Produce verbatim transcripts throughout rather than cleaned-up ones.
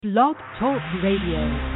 Blog Talk Radio.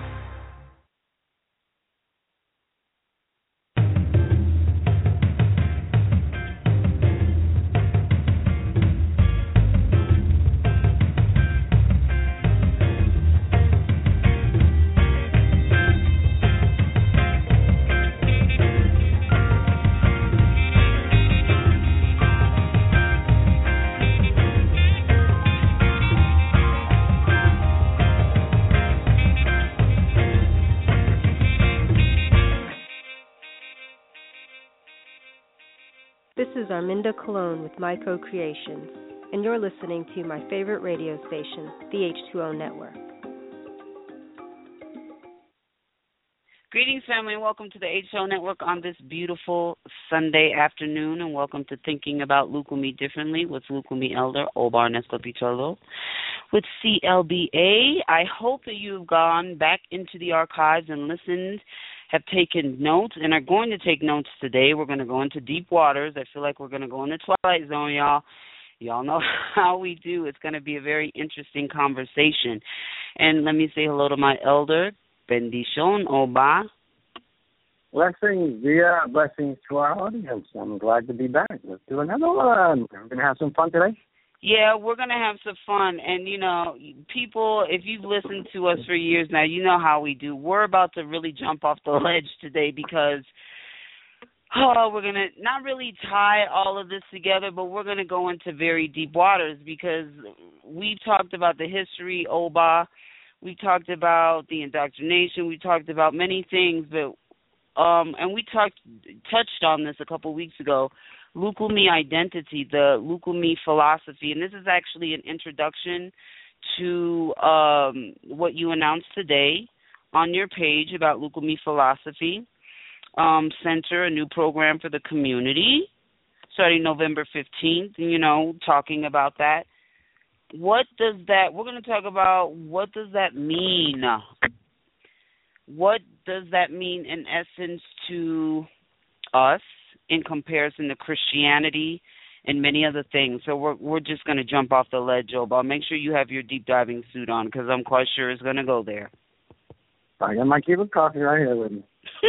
This is Arminda Cologne with My Co-Creations, and you're listening to my favorite radio station, the H two O Network. Greetings, family, and welcome to the H two O Network on this beautiful Sunday afternoon, and welcome to Thinking About Lukumi Differently with Lukumi Elder Obar Nescopitolo with C L B A. I hope that you've gone back into the archives and listened, have taken notes, and are going to take notes today. We're going to go into deep waters. I feel like we're going to go in the Twilight Zone, y'all. Y'all know how we do. It's going to be a very interesting conversation. And let me say hello to my elder, Bendition Oba. Blessings, dear. Blessings to our audience. I'm glad to be back. Let's do another one. We're going to have some fun today. Yeah, we're going to have some fun. And, you know, people, if you've listened to us for years now, you know how we do. We're about to really jump off the ledge today because, oh, we're going to not really tie all of this together, but we're going to go into very deep waters because we've talked about the history, Oba. We talked about the indoctrination. We talked about many things, but um, and we talked touched on this a couple weeks ago. Lukumi identity, the Lukumi philosophy, and this is actually an introduction to um, what you announced today on your page about Lukumi philosophy um, Center, a new program for the community, starting November fifteenth. You know, talking about that. What does that? We're going to talk about what does that mean. What does that mean in essence to us? In comparison to Christianity and many other things. So we're we're just going to jump off the ledge, Joe. But make sure you have your deep diving suit on because I'm quite sure it's going to go there. I got my cup of coffee right here with me.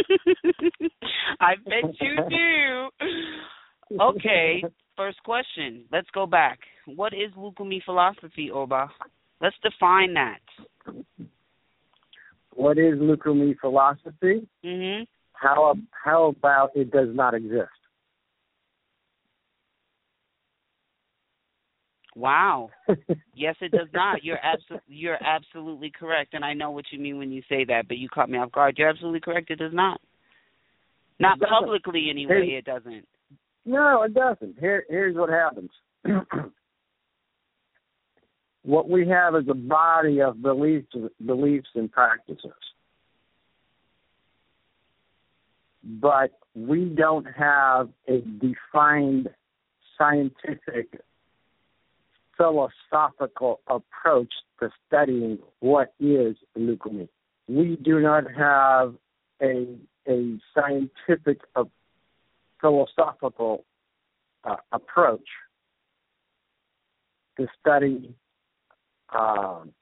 I bet you do. Okay, first question. Let's go back. What is Lukumi philosophy, Oba? Let's define that. What is Lukumi philosophy? Mm-hmm. How how about it does not exist? Wow. Yes, it does not. You're abso- you're absolutely correct, and I know what you mean when you say that, but you caught me off guard. You're absolutely correct. It does not. Not publicly, anyway, it doesn't. No, it doesn't. Here, here's what happens. What we have is a body of beliefs, beliefs and practices. But we don't have a defined scientific, philosophical approach to studying what is Lukumi. We do not have a a scientific, uh, philosophical uh, approach to study um,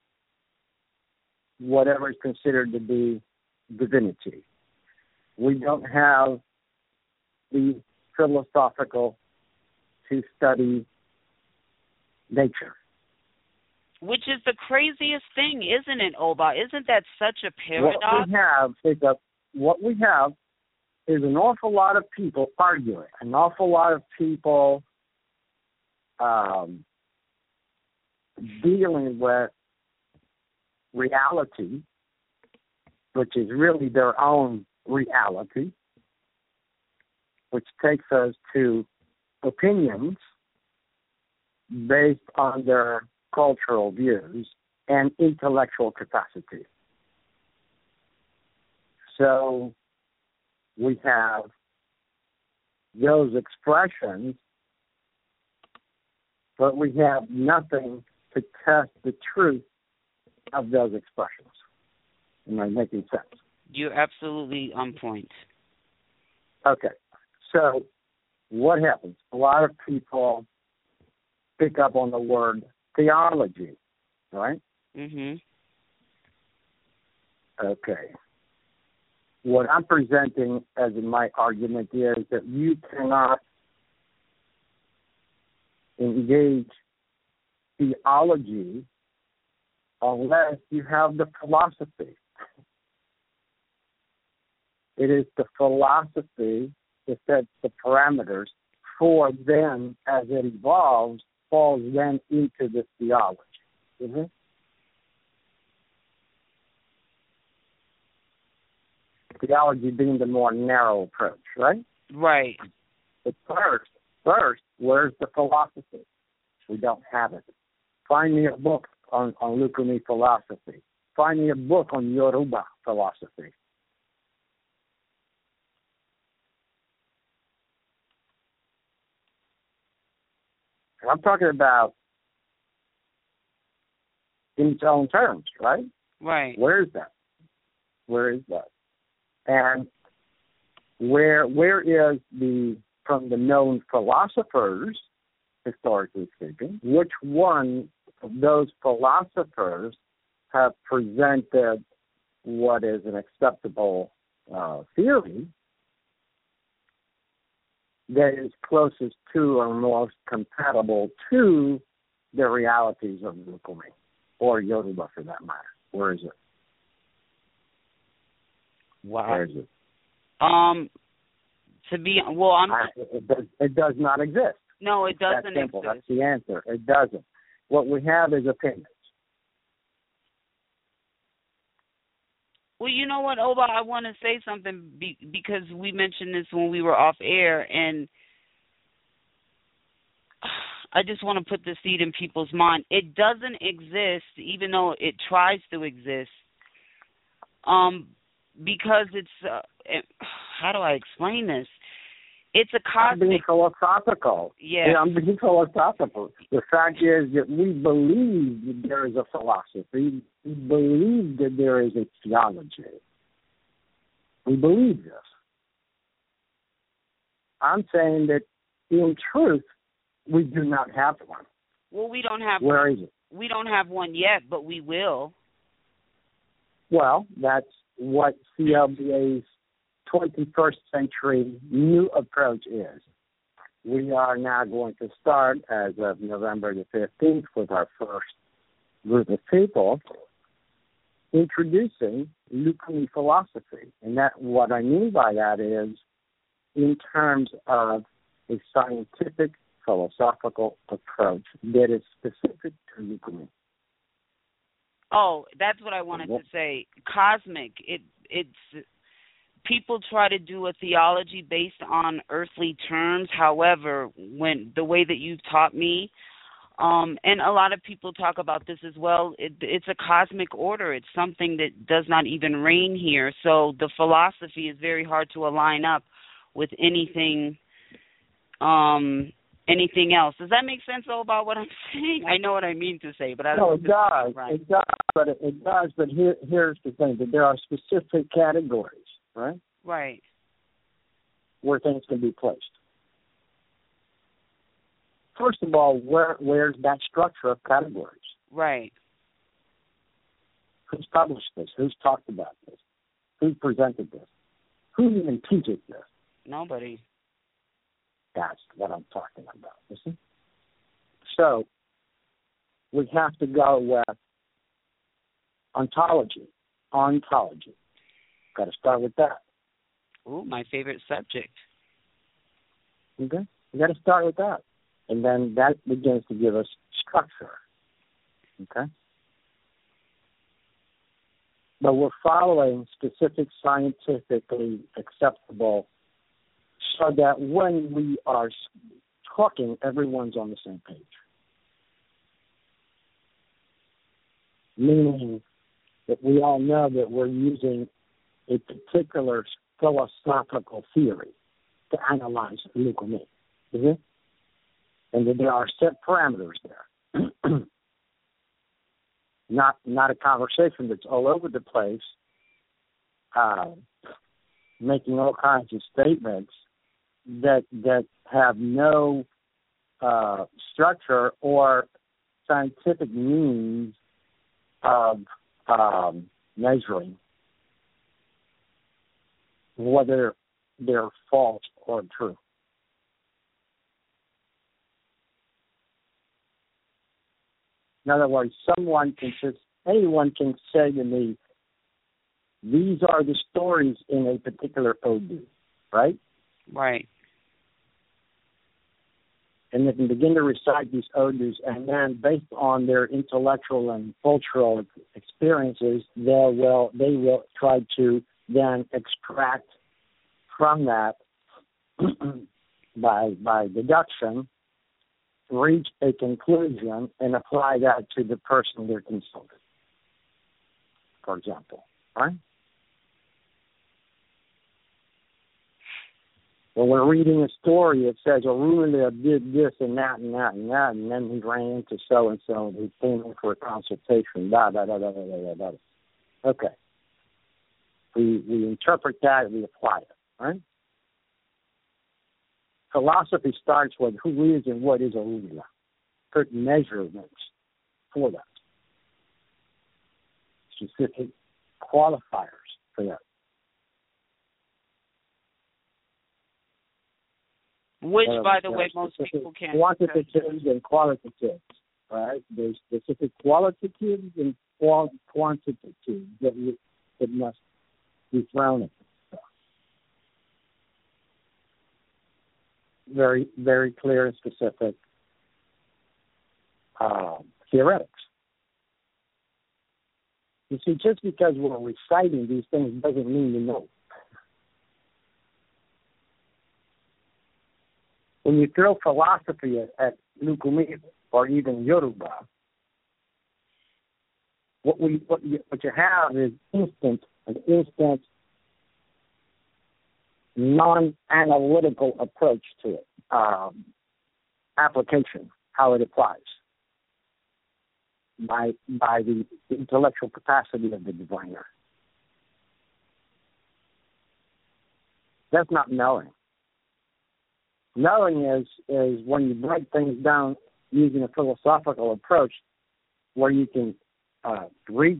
whatever is considered to be divinity. We don't have the philosophical to study nature. Which is the craziest thing, isn't it, Oba? Isn't that such a paradox? What we have is a, what we have is an awful lot of people arguing, an awful lot of people um, dealing with reality, which is really their own reality, which takes us to opinions based on their cultural views and intellectual capacity. So we have those expressions, but we have nothing to test the truth of those expressions. Am I making sense? You're absolutely on point. Okay. So what happens? A lot of people pick up on the word theology, right? Mhm. Okay. What I'm presenting as my argument is that you cannot engage theology unless you have the philosophy. It is the philosophy that sets the parameters for then, as it evolves, falls then into the theology. Mm-hmm. Theology being the more narrow approach, right? Right. But first, first, where's the philosophy? We don't have it. Find me a book on, on Lukumi philosophy. Find me a book on Yoruba philosophy. I'm talking about in its own terms, right? Right. Where is that? Where is that? And where where is the, from the known philosophers, historically speaking, which one of those philosophers have presented what is an acceptable uh, theory that is closest to or most compatible to the realities of Lukumi, or Yoruba for that matter? Where is it? Wow. Where is it? Um, to be well, I'm. I, it, does, it does not exist. No, it doesn't That's simple. exist. That's the answer. It doesn't. What we have is opinions. Well, you know what, Oba, I want to say something be, because we mentioned this when we were off air, and I just want to put the seed in people's mind. It doesn't exist, even though it tries to exist, um, because it's, uh, it, how do I explain this? It's a cosmic. I'm being philosophical. Yeah. yeah. I'm being philosophical. The fact is that we believe that there is a philosophy. We believe that there is a theology. We believe this. I'm saying that in truth, we do not have one. Well, we don't have Where one. is it? We don't have one yet, but we will. Well, that's what C L B A's twenty-first century new approach is. We are now going to start as of November the fifteenth with our first group of people introducing Lukumi philosophy. And that what I mean by that is in terms of a scientific philosophical approach that is specific to Lukumi. Oh, that's what I wanted to say. Cosmic. It it's people try to do a theology based on earthly terms. However, when the way that you've taught me, um, and a lot of people talk about this as well, it, it's a cosmic order. It's something that does not even reign here. So the philosophy is very hard to align up with anything um, anything else. Does that make sense, though, about what I'm saying? I know what I mean to say, but I don't know. No, it does. Right. It does, but it, it does. But here, here's the thing: that there are specific categories, right? Right. Where things can be placed. First of all, where where's that structure of categories? Right. Who's published this? Who's talked about this? Who presented this? Who even teaches this? Nobody. That's what I'm talking about. You see? So we have to go with ontology. Ontology. Got to start with that. Ooh, my favorite subject. Okay? We got to start with that. And then that begins to give us structure. Okay? But we're following specific scientifically acceptable so that when we are talking, everyone's on the same page. Meaning that we all know that we're using a particular philosophical theory to analyze Lukumi. Mm-hmm. And that there are set parameters there. not not a conversation that's all over the place, uh, making all kinds of statements that that have no uh, structure or scientific means of um, measuring whether they're false or true. In other words, someone can just, anyone can say to me, these are the stories in a particular Odu, right? Right. And they can begin to recite these Odus, and then based on their intellectual and cultural experiences, they will they will try to then extract from that by by deduction, reach a conclusion, and apply that to the person they're consulting, for example, right? When we're reading a story, it says Aruna did this and that and that and that, and then he ran into so-and-so, and he came in for a consultation, da, da, da, da, da, da, da, da. Okay. We, we interpret that and we apply it, right? Philosophy starts with who is and what is Aruna, certain measurements for that, specific qualifiers for that. Which, Uh, by the way, most people can't. Quantitatives and qualitatives, right? There's specific qualitatives and qual- quantitatives that, we, that must be thrown at. Very, very clear and specific uh, theoretics. You see, just because we're reciting these things doesn't mean we know. When you throw philosophy at, at Lukumi or even Yoruba, what we what you, what you have is instant, an instant, non-analytical approach to it, um, application, how it applies by by the intellectual capacity of the diviner. That's not knowing. Knowing is is when you break things down using a philosophical approach where you can uh, reach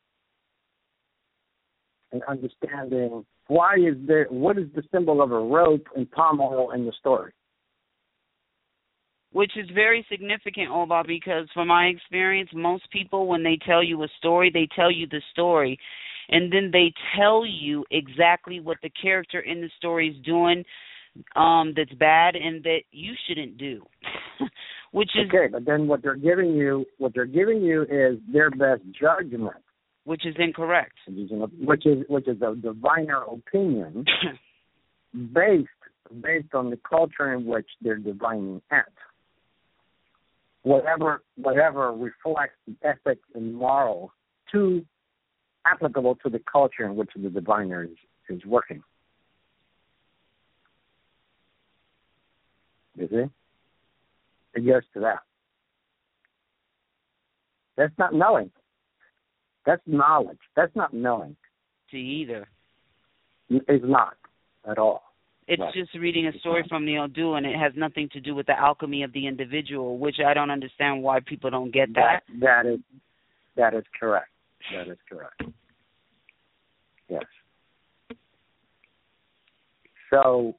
an understanding why is there, what is the symbol of a rope and palm oil in the story? Which is very significant, Oba, because from my experience, most people, when they tell you a story, they tell you the story, and then they tell you exactly what the character in the story is doing um, that's bad and that you shouldn't do. Which is okay, but then what they're giving you, what they're giving you is their best judgment, which is incorrect. Which is which is a diviner opinion based based on the culture in which they're divining at. Whatever whatever reflects the ethics and morals to applicable to the culture in which the diviner is, is working. You see? It goes to that. That's not knowing. That's knowledge. That's not knowing. To either. It's not at all. It's right. Just reading a story from the Odu, and it has nothing to do with the alchemy of the individual, which I don't understand why people don't get that. That, that is that is correct. That is correct. Yes. So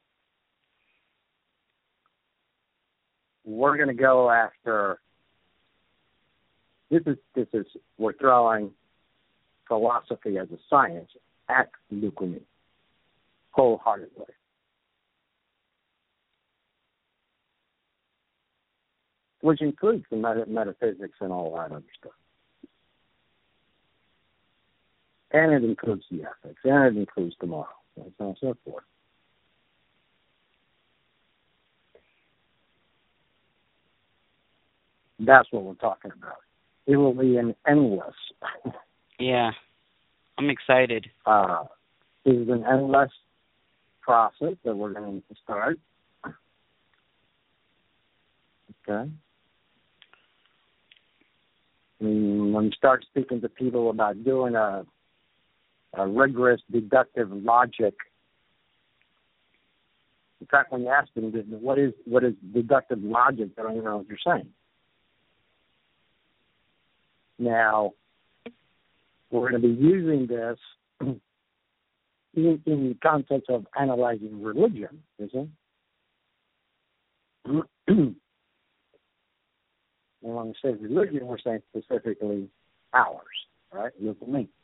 we're going to go after. This is this is we're throwing philosophy as a science at Lukumi wholeheartedly. Which includes the meta- metaphysics and all that other stuff. And it includes the ethics, and it includes the moral, and so on and so forth. That's what we're talking about. It will be an endless. Yeah, I'm excited. Uh, this is an endless process that we're going to start. Okay. And when you start speaking to people about doing a, a rigorous deductive logic, in fact, when you ask them, what is what is deductive logic, they don't even know what you're saying. Now, we're going to be using this in, in the context of analyzing religion, isn't it? And when we say religion, we're saying specifically ours, right? Look at me.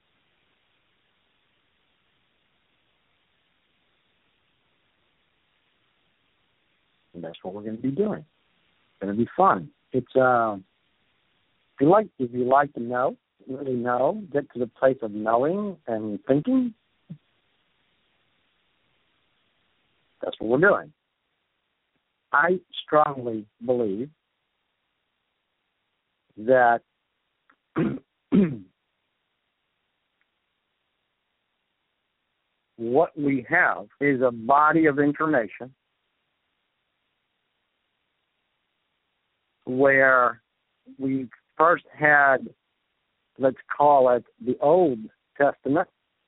And that's what we're going to be doing. It's going to be fun. It's uh, if you like, if you like to know, really know, get to the place of knowing and thinking. That's what we're doing. I strongly believe that what we have is a body of information where we first had, let's call it, the Old Testament.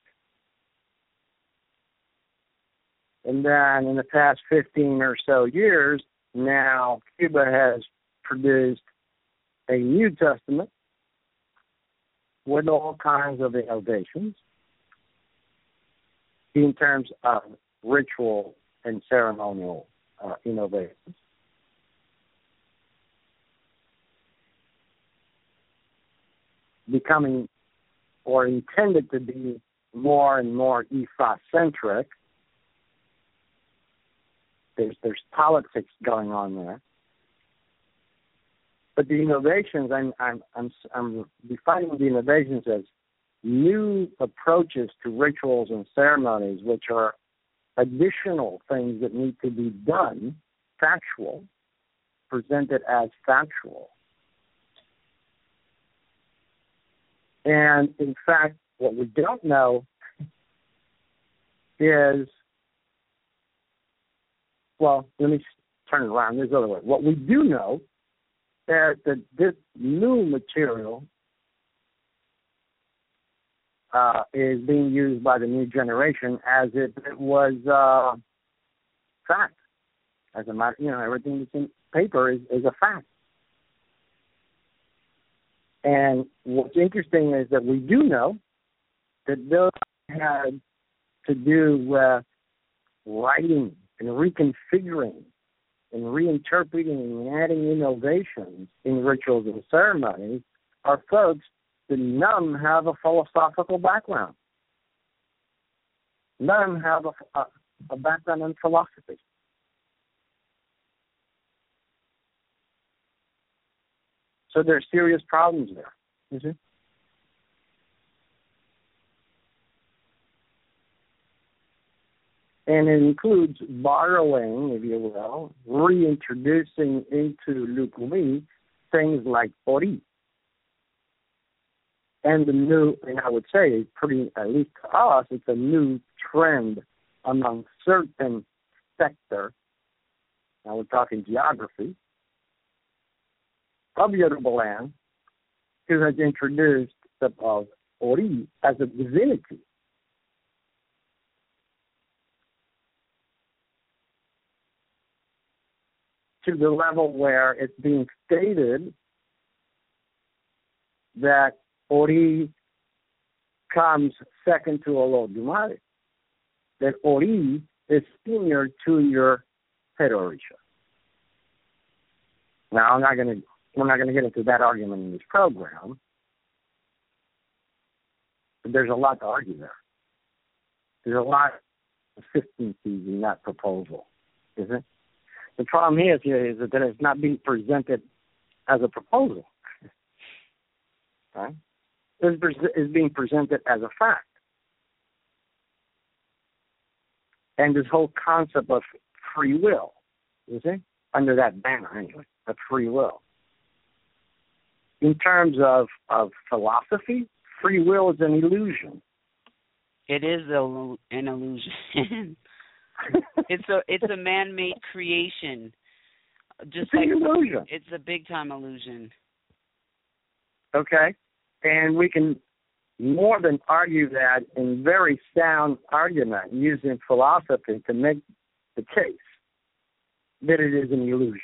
And then in the past fifteen or so years, now Cuba has produced a New Testament with all kinds of innovations in terms of ritual and ceremonial uh, innovations. Becoming or intended to be more and more Ifa-centric. There's there's politics going on there, but the innovations I'm I'm I'm I'm defining the innovations as new approaches to rituals and ceremonies, which are additional things that need to be done, factual, presented as factual. And in fact, what we don't know is, well, let me turn it around. There's another way. What we do know is that this new material uh, is being used by the new generation as if it was uh, fact. As a matter, you know, everything that's in paper is, is a fact. And what's interesting is that we do know that those had to do with writing and reconfiguring and reinterpreting and adding innovations in rituals and ceremonies are folks that none have a philosophical background. None have a, a, a background in philosophy. So there are serious problems there. Mm-hmm. And it includes borrowing, if you will, reintroducing into Lukumi things like Ori. And the new, and I would say, pretty, at least to us, it's a new trend among certain sector, now we're talking geography, of Yoruba land, who has introduced the of Ori as a divinity. To the level where it's being stated that Ori comes second to Olodumare, that Ori is senior to your head Orisha. Now, I'm not going to, we're not going to get into that argument in this program, but there's a lot to argue there. There's a lot of consistencies in that proposal, isn't it? The problem is here is that it's not being presented as a proposal. Right? It's being presented as a fact. And this whole concept of free will, you see, under that banner anyway, of free will. In terms of, of philosophy, free will is an illusion. It is a, an illusion. it's a it's a man-made creation. Just it's like an illusion. It's a big-time illusion. Okay, and we can more than argue that in very sound argument using philosophy to make the case that it is an illusion.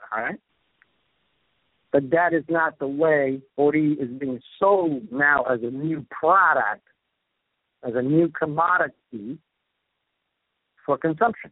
all right? But that is not the way Ori is being sold now as a new product, as a new commodity for consumption.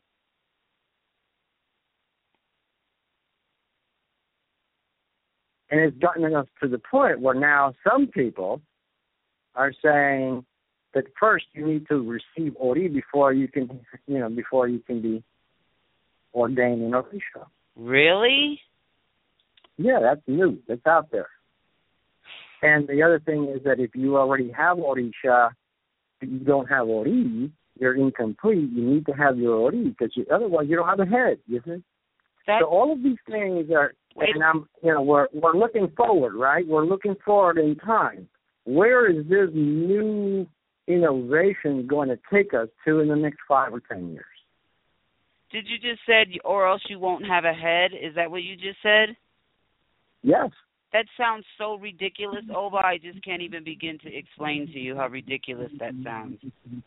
And it's gotten us to the point where now some people are saying that first you need to receive Ori before you can, you know, before you can be ordained in Orisha. Really? Yeah, that's new. That's out there. And the other thing is that if you already have Orisha, but you don't have Ori, you're incomplete. You need to have your Ori because you, otherwise you don't have a head. You see? That's, so all of these things are, and I'm, you know, we're we're looking forward, right? We're looking forward in time. Where is this new innovation going to take us to in the next five or ten years? Did you just said, or else you won't have a head? Is that what you just said? Yes. That sounds so ridiculous, Oba. I just can't even begin to explain to you how ridiculous that sounds.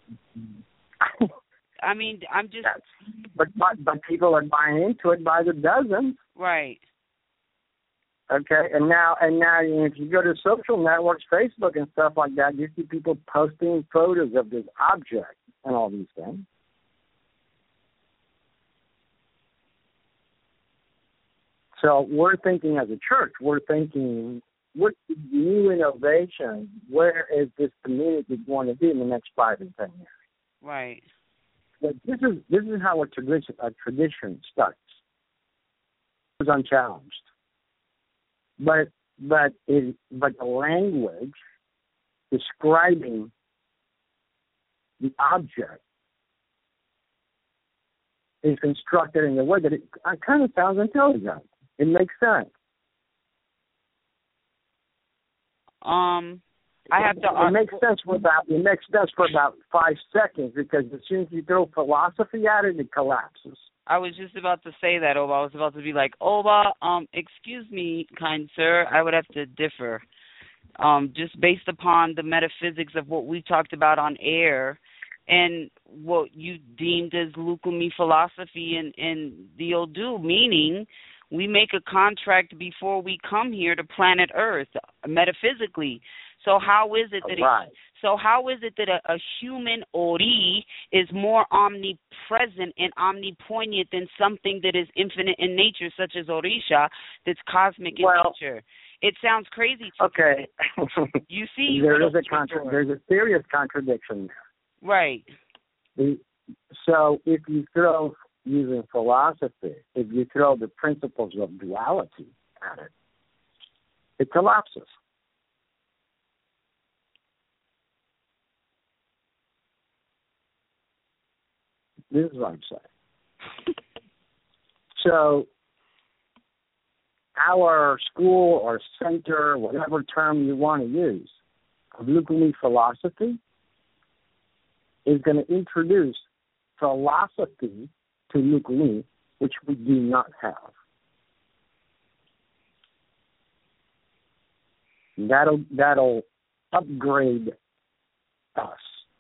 I mean, I'm just... That's, but, but but people are buying into it by the dozens. Right. Okay, and now and now if you go to social networks, Facebook and stuff like that, you see people posting photos of this object and all these things. So we're thinking as a church, we're thinking, what's the new innovation? Where is this community going to be in the next five and ten years? Right. But this is this is how a tradition a tradition starts. It's unchallenged, but but it, but the language describing the object is constructed in a way that it, it kind of sounds intelligent. It makes sense. Um, I have to. It makes sense for about it makes sense for about five seconds because as soon as you throw philosophy at it, it collapses. I was just about to say that, Oba. I was about to be like, Oba, um, excuse me, kind sir, I would have to differ. Um, just based upon the metaphysics of what we talked about on air and what you deemed as Lukumi philosophy in, in the Odu, meaning we make a contract before we come here to planet Earth, metaphysically. So how is it that right. it, so how is it that a, a human Ori is more omnipresent and omnipoignant than something that is infinite in nature, such as Orisha, that's cosmic in well, nature? It sounds crazy to okay. me. You see, you there is a contra- there's a serious contradiction there. Right. So if you throw using philosophy, if you throw the principles of duality at it, it collapses. This is what I'm saying. So our school or center, whatever term you want to use, of Lukumi philosophy is going to introduce philosophy to Lukumi, which we do not have. That'll that'll upgrade us.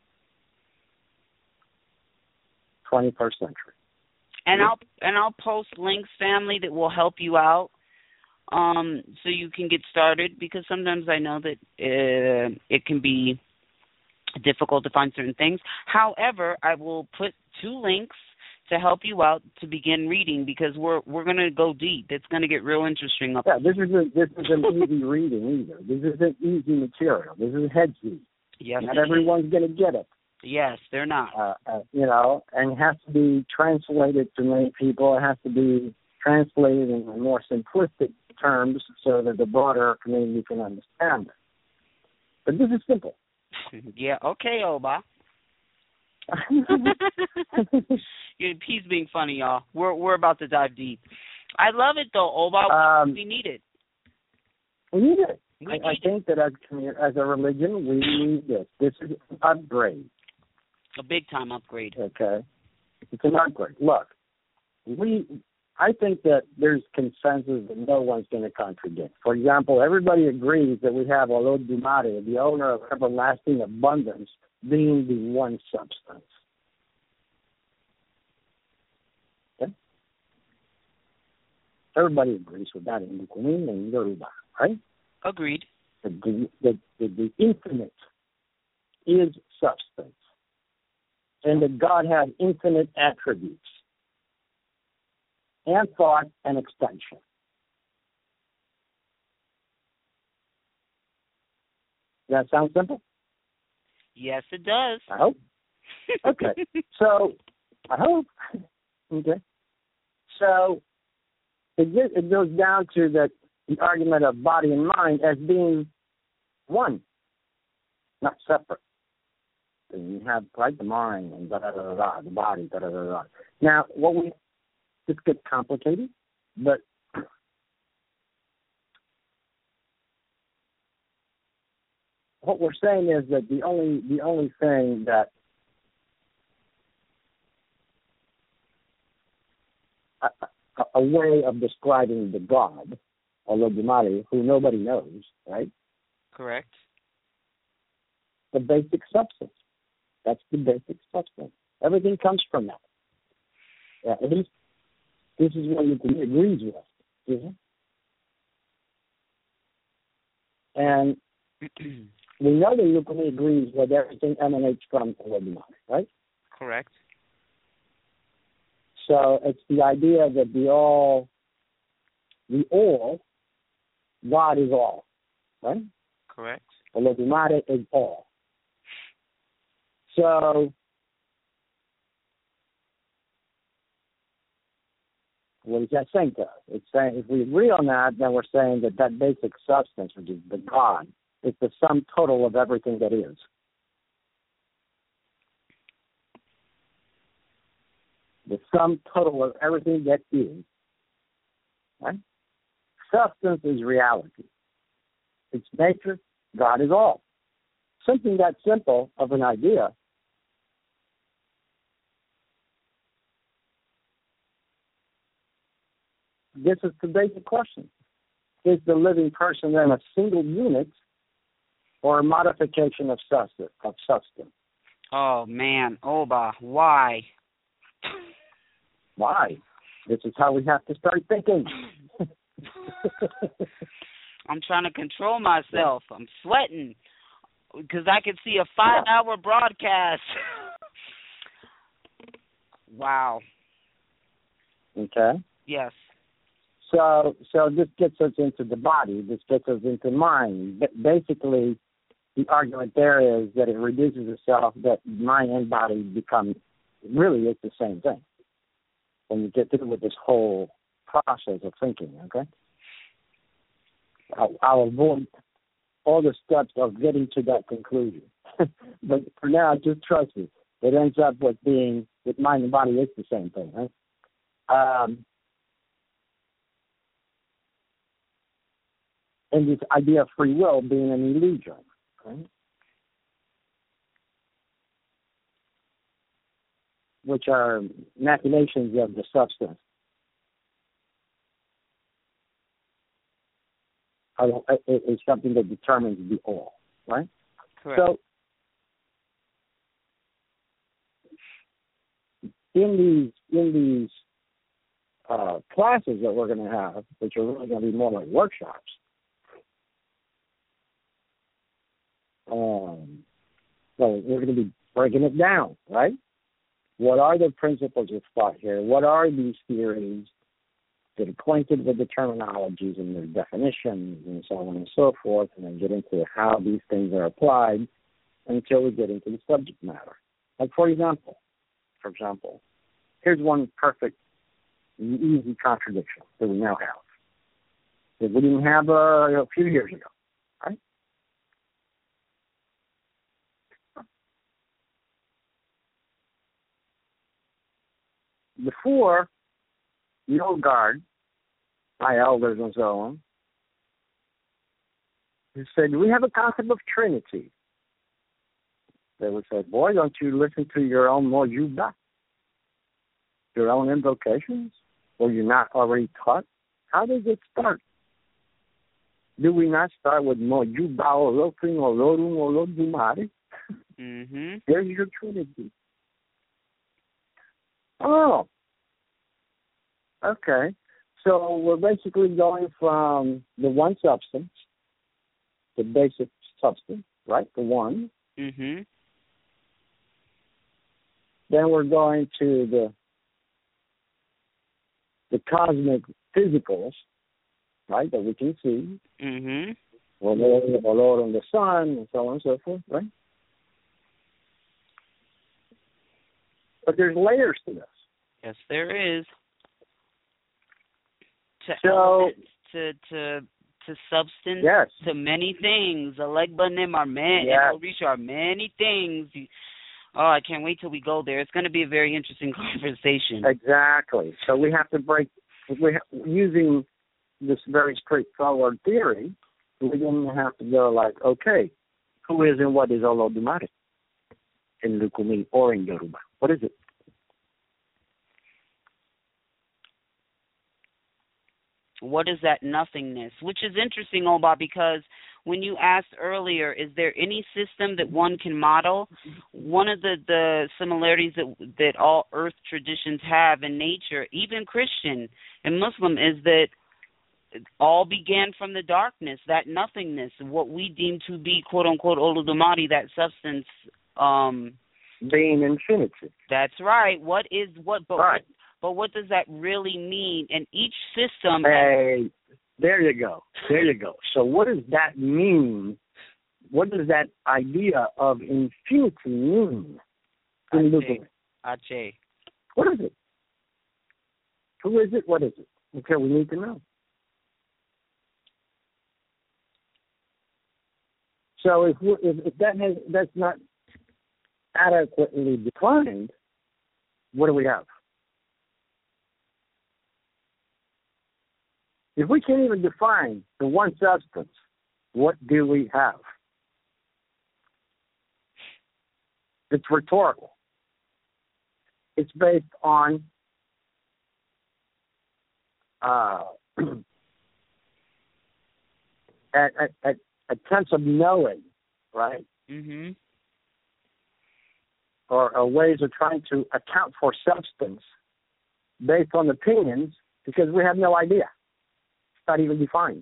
twenty-first century. And I'll and I'll post links, family, that will help you out, um, so you can get started. Because sometimes I know that uh, it can be difficult to find certain things. However, I will put two links to help you out to begin reading because we're we're going to go deep. It's going to get real interesting. Up yeah, this isn't this isn't easy reading either. This isn't easy material. This is head deep. Yes, not everyone's going to get it. Yes, they're not. Uh, uh, you know, and it has to be translated to many people. It has to be translated in more simplistic terms so that the broader community can understand it. But this is simple. Yeah, okay, Oba. He's being funny, y'all. We're we're about to dive deep. I love it though, Oba. Um, we need it. We need it. We I, need I think it. that as, as a religion, we need this. This is an upgrade. A big time upgrade. Okay, it's an upgrade. Look, we. I think that there's consensus that no one's going to contradict. For example, everybody agrees that we have Olodumare, the owner of everlasting abundance, being the one substance. Okay? Everybody agrees with that in Lukunin and Yoruba, right? Agreed. The, the, the, the infinite is substance, and that God has infinite attributes and thought and extension. Does that sound simple? Yes, it does. I hope. Okay. So, I hope. Okay. So, it, it goes down to the, the argument of body and mind as being one, not separate. And you have, right, the mind and da-da-da-da, the body, da-da-da-da. Now, what we, this gets complicated, but what we're saying is that the only the only thing that a, a, a way of describing the God, Olodumare, who nobody knows, right? Correct. The basic substance. That's the basic substance. Everything comes from that. Yeah, at least this is what you agrees with, isn't it? And we know that Yukumi agrees that everything emanates from Olodumare, right? Correct. So it's the idea that the all, the all, God is all, right? Correct. Olodumare is all. So what is that saying to us? It's saying if we agree on that, then we're saying that that basic substance, which is the God, is the sum total of everything that is. The sum total of everything that is. Right? Substance is reality. It's nature. God is all. Something that simple of an idea. This is the basic question. Is the living person then a single unit or a modification of substance? Of substance? Oh, man. Oba, why? Why? This is how we have to start thinking. I'm trying to control myself. I'm sweating because I can see a five-hour broadcast. Wow. Okay. Yes. So, so this gets us into the body. This gets us into mind. But basically, the argument there is that it reduces itself, that mind and body become, really it's the same thing when you get through with this whole process of thinking, okay? I'll, I'll avoid all the steps of getting to that conclusion. But for now, just trust me. It ends up with being, with mind and body, it's the same thing, right? Um, and this idea of free will being an illusion, okay? Which are machinations of the substance. It's something that determines the all, right? Correct. So, in these in these uh, classes that we're going to have, which are really going to be more like workshops, um, so we're going to be breaking it down, right? What are the principles of thought here? What are these theories? Get acquainted with the terminologies and their definitions and so on and so forth, and then get into how these things are applied until we get into the subject matter. Like, for example, for example, here's one perfect, easy contradiction that we now have that we didn't have uh, a few years ago, right? Before, the old guard, my elders and so on, they said, we have a concept of Trinity. They would say, boy, don't you listen to your own Mojuba, your own invocations? Were you not already taught? How does it start? Do we not start with Mojuba Olokin Olorun Olodumare? Mm-hmm. There's your Trinity. Oh, okay. So we're basically going from the one substance, the basic substance, right? The one. Mhm. Then we're going to the the cosmic physicals, right? That we can see. Mhm. Olor, olor on the sun, and so on and so forth, right? But there's layers to this. Yes, there is. To So, elements, to to to substance, yes. to many things. Alegbanim are many, Yes. and Orisha are many things. You- Oh, I can't wait till we go there. It's going to be a very interesting conversation. Exactly. So we have to break, we ha- using this very straightforward theory, we then have to go like, okay, who is and what is Olodumare in Lukumi or in Yoruba? What is it? What is that nothingness? Which is interesting, Oba, because when you asked earlier, is there any system that one can model? One of the, the similarities that that all earth traditions have in nature, even Christian and Muslim, is that all began from the darkness, that nothingness, what we deem to be, quote unquote, Olodumare, that substance. Um, Being infinity. That's right. What is what? But right. what, but what does that really mean? And each system. Hey, there you go. There you go. So what does that mean? What does that idea of infinity mean? In Ache. Ache. What is it? Who is it? What is it? Okay, we need to know. So if we, if, if that has that's not adequately defined, what do we have? If we can't even define the one substance, what do we have? It's rhetorical. It's based on uh, at, at, at a sense of knowing, right? Mhm. Or, or ways of trying to account for substance based on opinions, because we have no idea. It's not even defined.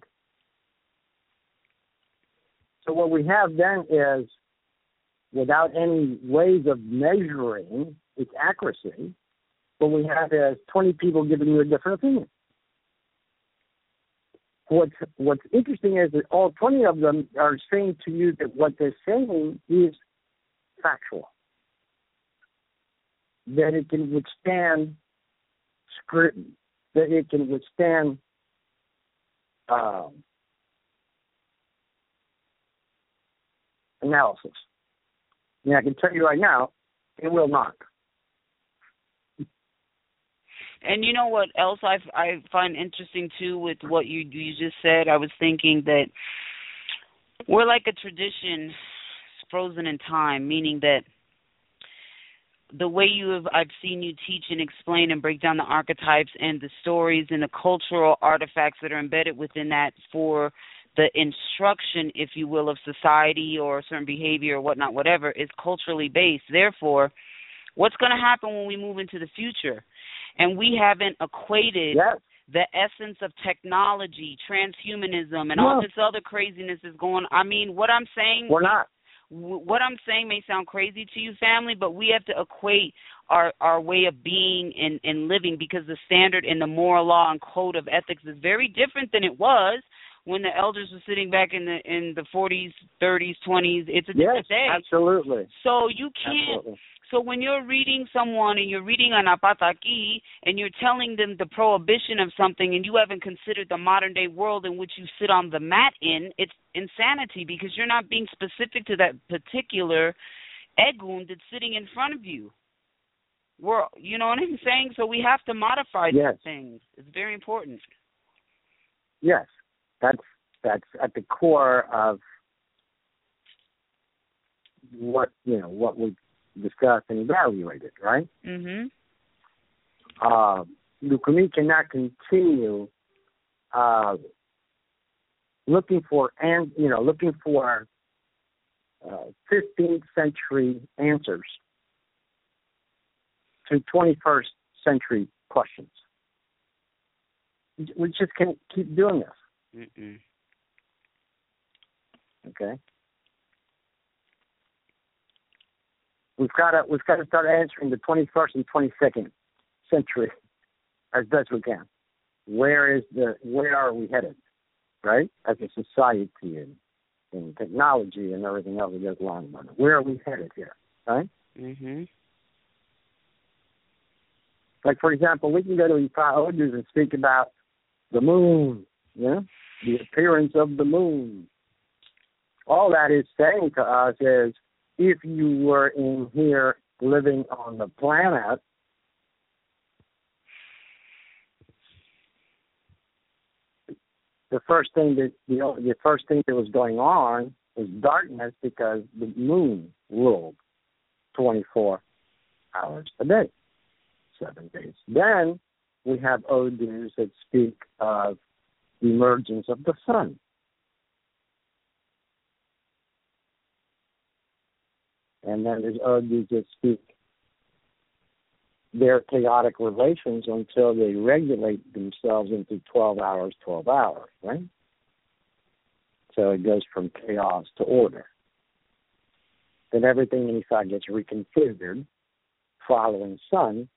So what we have then is, without any ways of measuring its accuracy, what we have is twenty people giving you a different opinion. What's, what's interesting is that all twenty of them are saying to you that what they're saying is factual, that it can withstand scrutiny, that it can withstand uh, analysis. And I can tell you right now, it will not. And you know what else I, I find interesting, too, with what you, you just said? I was thinking that we're like a tradition frozen in time, meaning that the way you have, I've seen you teach and explain and break down the archetypes and the stories and the cultural artifacts that are embedded within that for the instruction, if you will, of society or certain behavior or whatnot, whatever, is culturally based. Therefore, what's going to happen when we move into the future? And we haven't equated yes. the essence of technology, transhumanism, and no. all this other craziness is going on. I mean, what I'm saying... We're not. What I'm saying may sound crazy to you, family, but we have to equate our, our way of being and, and living, because the standard and the moral law and code of ethics is very different than it was when the elders were sitting back in the in the forties, thirties, twenties. It's a different yes, day. Absolutely. So you can't. Absolutely. So when you're reading someone and you're reading an apataki and you're telling them the prohibition of something and you haven't considered the modern day world in which you sit on the mat in, it's insanity, because you're not being specific to that particular egun that's sitting in front of you. We're, you know what I'm saying? So we have to modify yes. these things. It's very important. Yes, that's that's at the core of what you know what we discussed and evaluated, right? Mhm. Uh, Lukumi cannot continue uh, looking for and you know looking for uh, fifteenth century answers to twenty-first century questions. we just can't keep doing this. Mm-mm. Okay. We've got to we've got to start answering the twenty-first and twenty-second century as best we can. Where is the where are we headed, right? As a society and, and technology and everything else that goes along with it. Where are we headed here, right? Mm-hmm. Like, for example, we can go to Ifa Odus and speak about the moon, you know, the appearance of the moon. All that is saying to us is, if you were in here living on the planet, the first thing that the, the first thing that was going on was darkness, because the moon ruled twenty-four hours a day, seven days. Then we have Odus that speak of the emergence of the sun. And then there's Odus that speak their chaotic relations until they regulate themselves into twelve hours, twelve hours, right? So it goes from chaos to order. Then everything inside gets reconfigured following sun.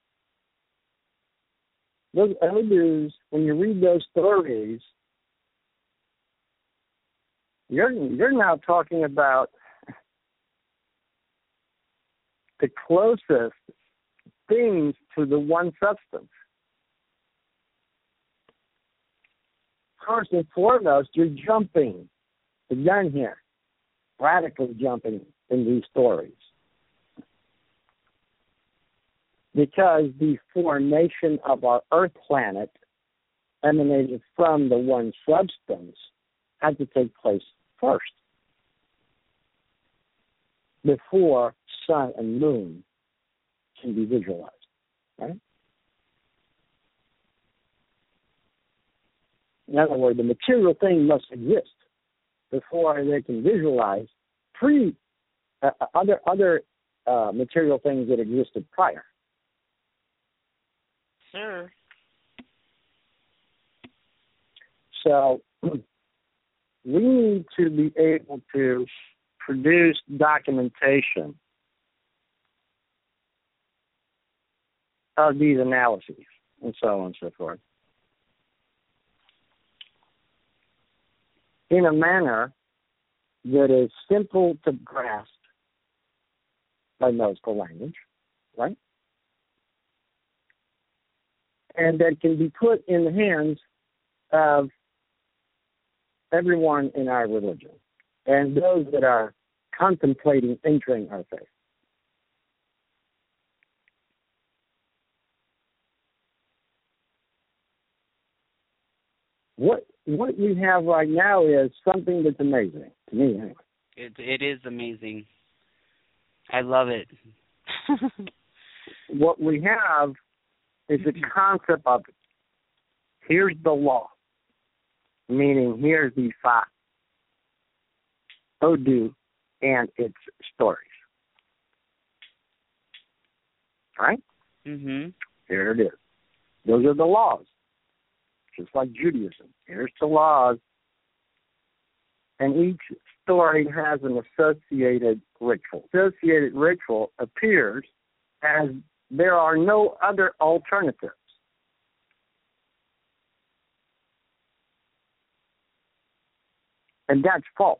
Those Odus, when you read those stories, you're you're now talking about the closest things to the one substance. First and foremost, you're jumping the gun here, radically jumping in these stories. Because the formation of our Earth planet emanated from the one substance had to take place first, before sun and moon can be visualized, right? In other words, the material thing must exist before they can visualize pre uh, other other uh, material things that existed prior. Sure. So we need to be able to produce documentation of these analyses and so on and so forth in a manner that is simple to grasp by nautical language, right? And that can be put in the hands of everyone in our religion and those that are contemplating entering our faith. What what we have right now is something that's amazing to me, anyway. It it is amazing. I love it. What we have is a concept of, here's the law, meaning here's the Ifa Odu and its stories. Right? Mm-hmm. Here it is. Those are the laws. Just like Judaism. Here's the laws. And each story has an associated ritual. Associated ritual appears as there are no other alternatives. And that's false.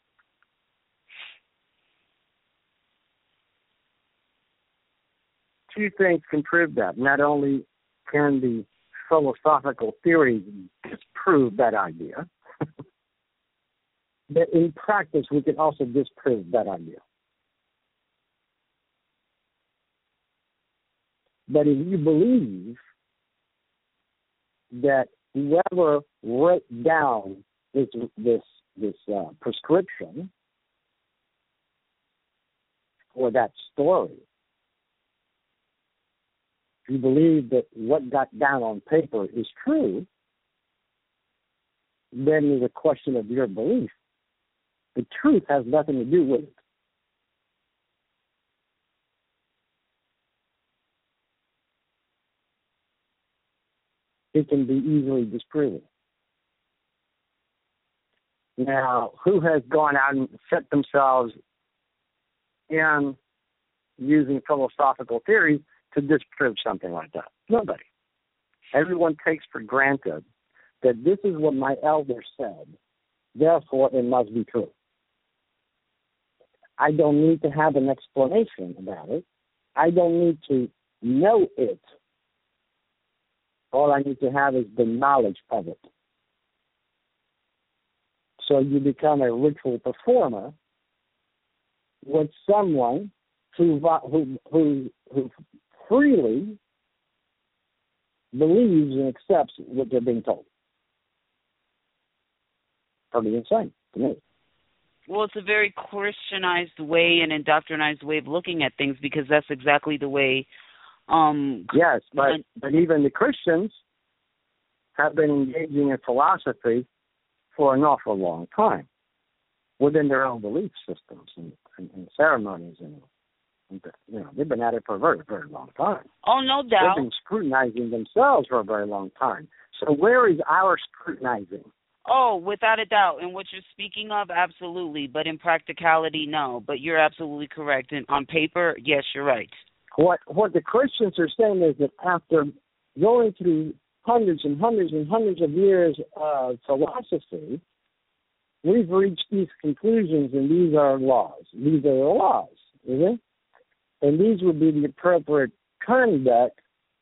Two things can prove that. Not only can the philosophical theories disprove that idea, but in practice we can also disprove that idea. But if you believe that whoever wrote down this this this uh, prescription for that story, if you believe that what got down on paper is true, then there's a question of your belief. The truth has nothing to do with it. it can be easily disproven. Now, who has gone out and set themselves in using philosophical theories to disprove something like that? Nobody. Everyone takes for granted that this is what my elder said, therefore it must be true. I don't need to have an explanation about it. I don't need to know it. All I need to have is the knowledge of it. So you become a ritual performer with someone who who who, who freely believes and accepts what they're being told. Pretty insane to me. Well, it's a very Christianized way and indoctrinized way of looking at things, because that's exactly the way. Um, yes, but when, but even the Christians have been engaging in philosophy for an awful long time within their own belief systems and, and, and ceremonies, and, and you know they've been at it for a very, very long time. Oh, no doubt. They've been scrutinizing themselves for a very long time. So where is our scrutinizing? Oh, without a doubt. And what you're speaking of, absolutely. But in practicality, no. But you're absolutely correct. And on paper, yes, you're right. What what the Christians are saying is that after going through hundreds and hundreds and hundreds of years of philosophy, we've reached these conclusions, and these are laws. These are the laws, is it? And these would be the appropriate conduct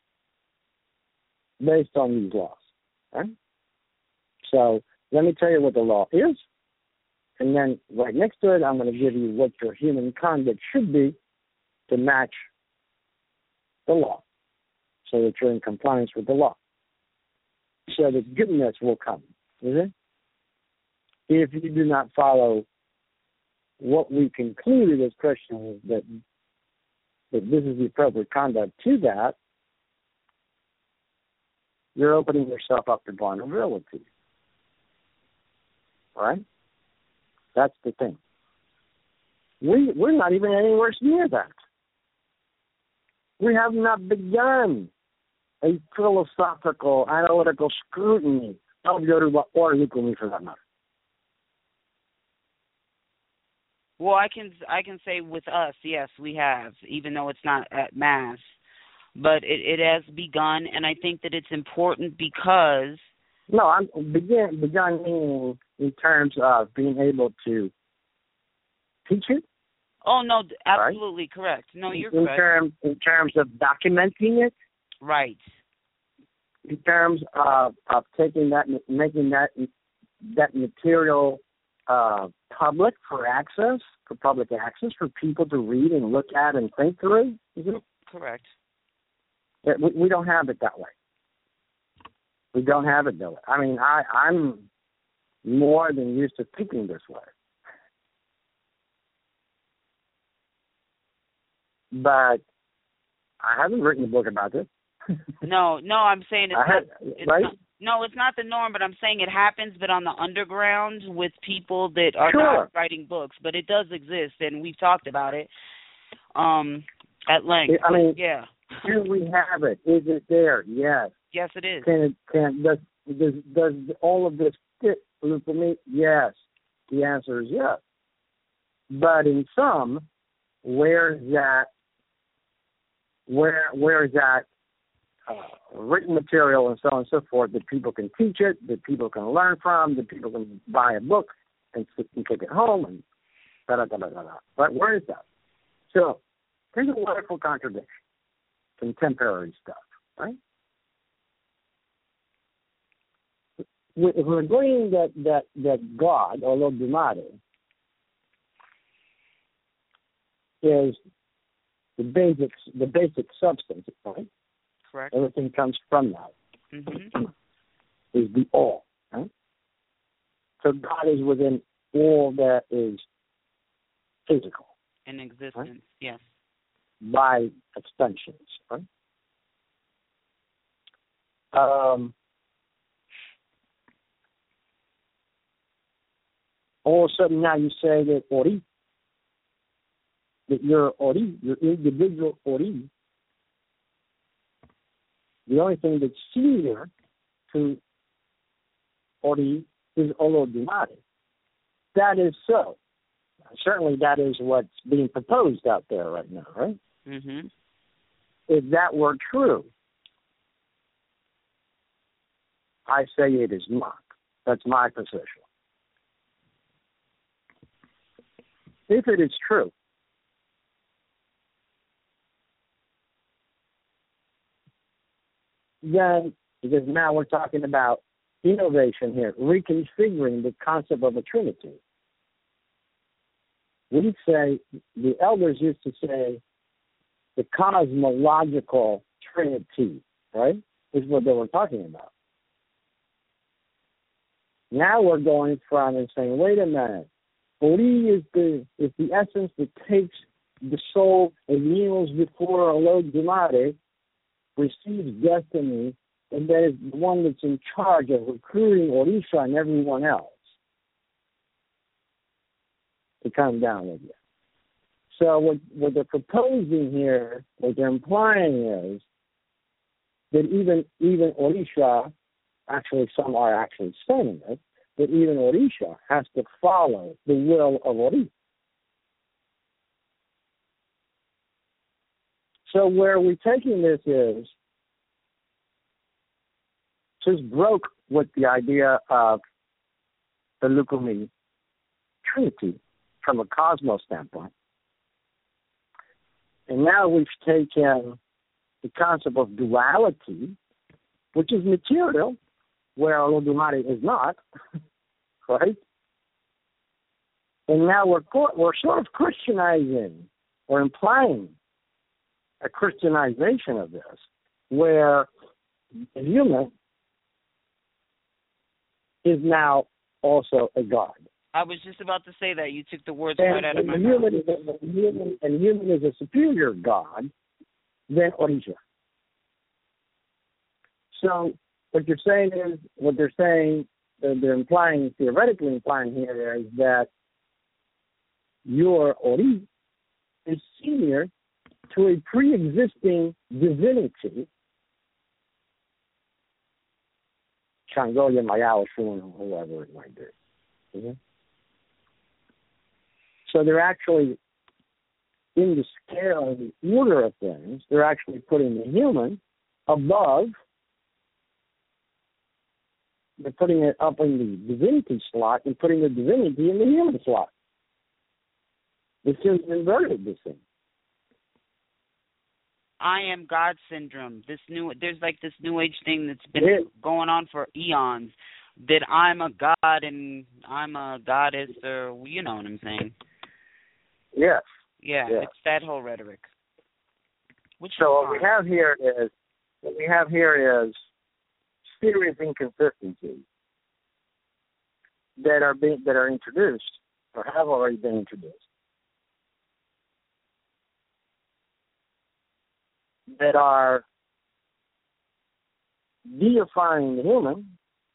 based on these laws. Right? So let me tell you what the law is, and then right next to it, I'm going to give you what your human conduct should be to match the law, so that you're in compliance with the law, so that goodness will come, is it? If you do not follow what we concluded as Christians, that that this is the appropriate conduct to that, you're opening yourself up to vulnerability. Right? That's the thing. We, we're not even anywhere near that. We have not begun a philosophical, analytical scrutiny of Yoruba or Lukumi for that matter. Well, I can I can say with us, yes, we have, even though it's not at mass. But it, it has begun, and I think that it's important because... No, I'm begin, begun meaning in terms of being able to teach it. Oh, no, absolutely right? Correct. No, you're in correct. Term, in terms of documenting it. Right. In terms of, of taking that, making that that material uh, public for access, for public access, for people to read and look at and think through. Is it? Correct. We, we don't have it that way. We don't have it that way. I mean, I, I'm more than used to thinking this way. But I haven't written a book about this. no, no, I'm saying it's, had, not, it's right? not. No, it's not the norm, but I'm saying it happens, but on the underground with people that are sure. not writing books. But it does exist, and we've talked about it um, at length. I mean, yeah. Do we have it? Is it there? Yes. Yes, it is. Can it? Can does does, does all of this fit for me? Yes. The answer is yes. But in some, where's that? Where where is that uh, written material and so on and so forth that people can teach it, that people can learn from, that people can buy a book and, and take it home and da da da da da. But where is that? So there's a wonderful contradiction. Contemporary stuff, right? If we're agreeing that that that God or Lodumare is the basic the basic substance, right? Correct. Everything comes from that. Mm-hmm. Is the all, right? So God is within all that is physical. In existence, right? Yes. By extensions, right? Um, all of a sudden now you say that Ori, that your Ori, your individual Ori, the only thing that's senior to Ori is Olodumare. That is so. Certainly that is what's being proposed out there right now, right? Mm-hmm. If that were true, I say it is not. That's my position. If it is true, then, because now we're talking about innovation here, reconfiguring the concept of a Trinity. We say, the elders used to say, the cosmological Trinity, right? Is what they were talking about. Now we're going from and saying, wait a minute, Ori is the is the essence that takes the soul and kneels before Olodumare, receives destiny, and that is the one that's in charge of recruiting Orisha and everyone else to come down with you. So what, what they're proposing here, what they're implying is that even even Orisha, actually some are actually saying it, that even Orisha has to follow the will of Ori. So where we're taking this is, just broke with the idea of the Lukumi Trinity from a cosmos standpoint. And now we've taken the concept of duality, which is material, where Olodumare is not, right? And now we're we're sort of Christianizing or implying a Christianization of this, where the human is now also a god. I was just about to say that. You took the words and, right out of my human mouth. Is a, human, and human is a superior god than Orisha. So what you're saying is, what they're saying, they're implying, theoretically implying here is that your Ori is senior to a pre-existing divinity, Changolia, Mayao, Shun, whoever it might be. Mm-hmm. So they're actually, in the scale, in the order of things, they're actually putting the human above. They're putting it up in the divinity slot and putting the divinity in the human slot. It's just inverted, this thing. I am God syndrome. This new, there's like this new age thing that's been it, going on for eons. That I'm a god and I'm a goddess, or you know what I'm saying? Yes. Yeah, yes. It's that whole rhetoric. Which so what we have here is what we have here is serious inconsistencies that are being that are introduced or have already been introduced that are deifying the human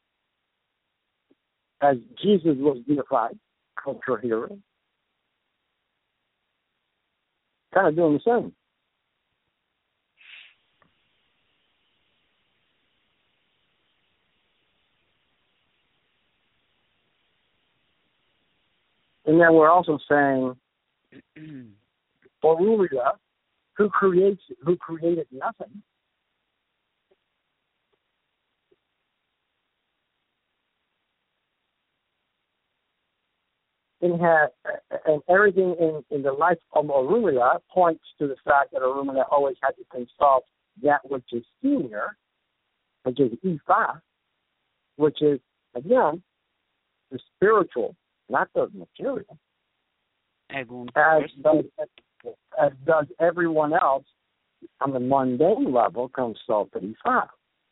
as Jesus was deified, cultural hero. Kind of doing the same. And then we're also saying, Orulia, who creates, who created nothing, and had, and everything in, in the life of Orulia points to the fact that Orulia always had to consult that which is senior, which is Ifa, which is, again, the spiritual, not the material, as does, as does everyone else on the mundane level consult the Ifa.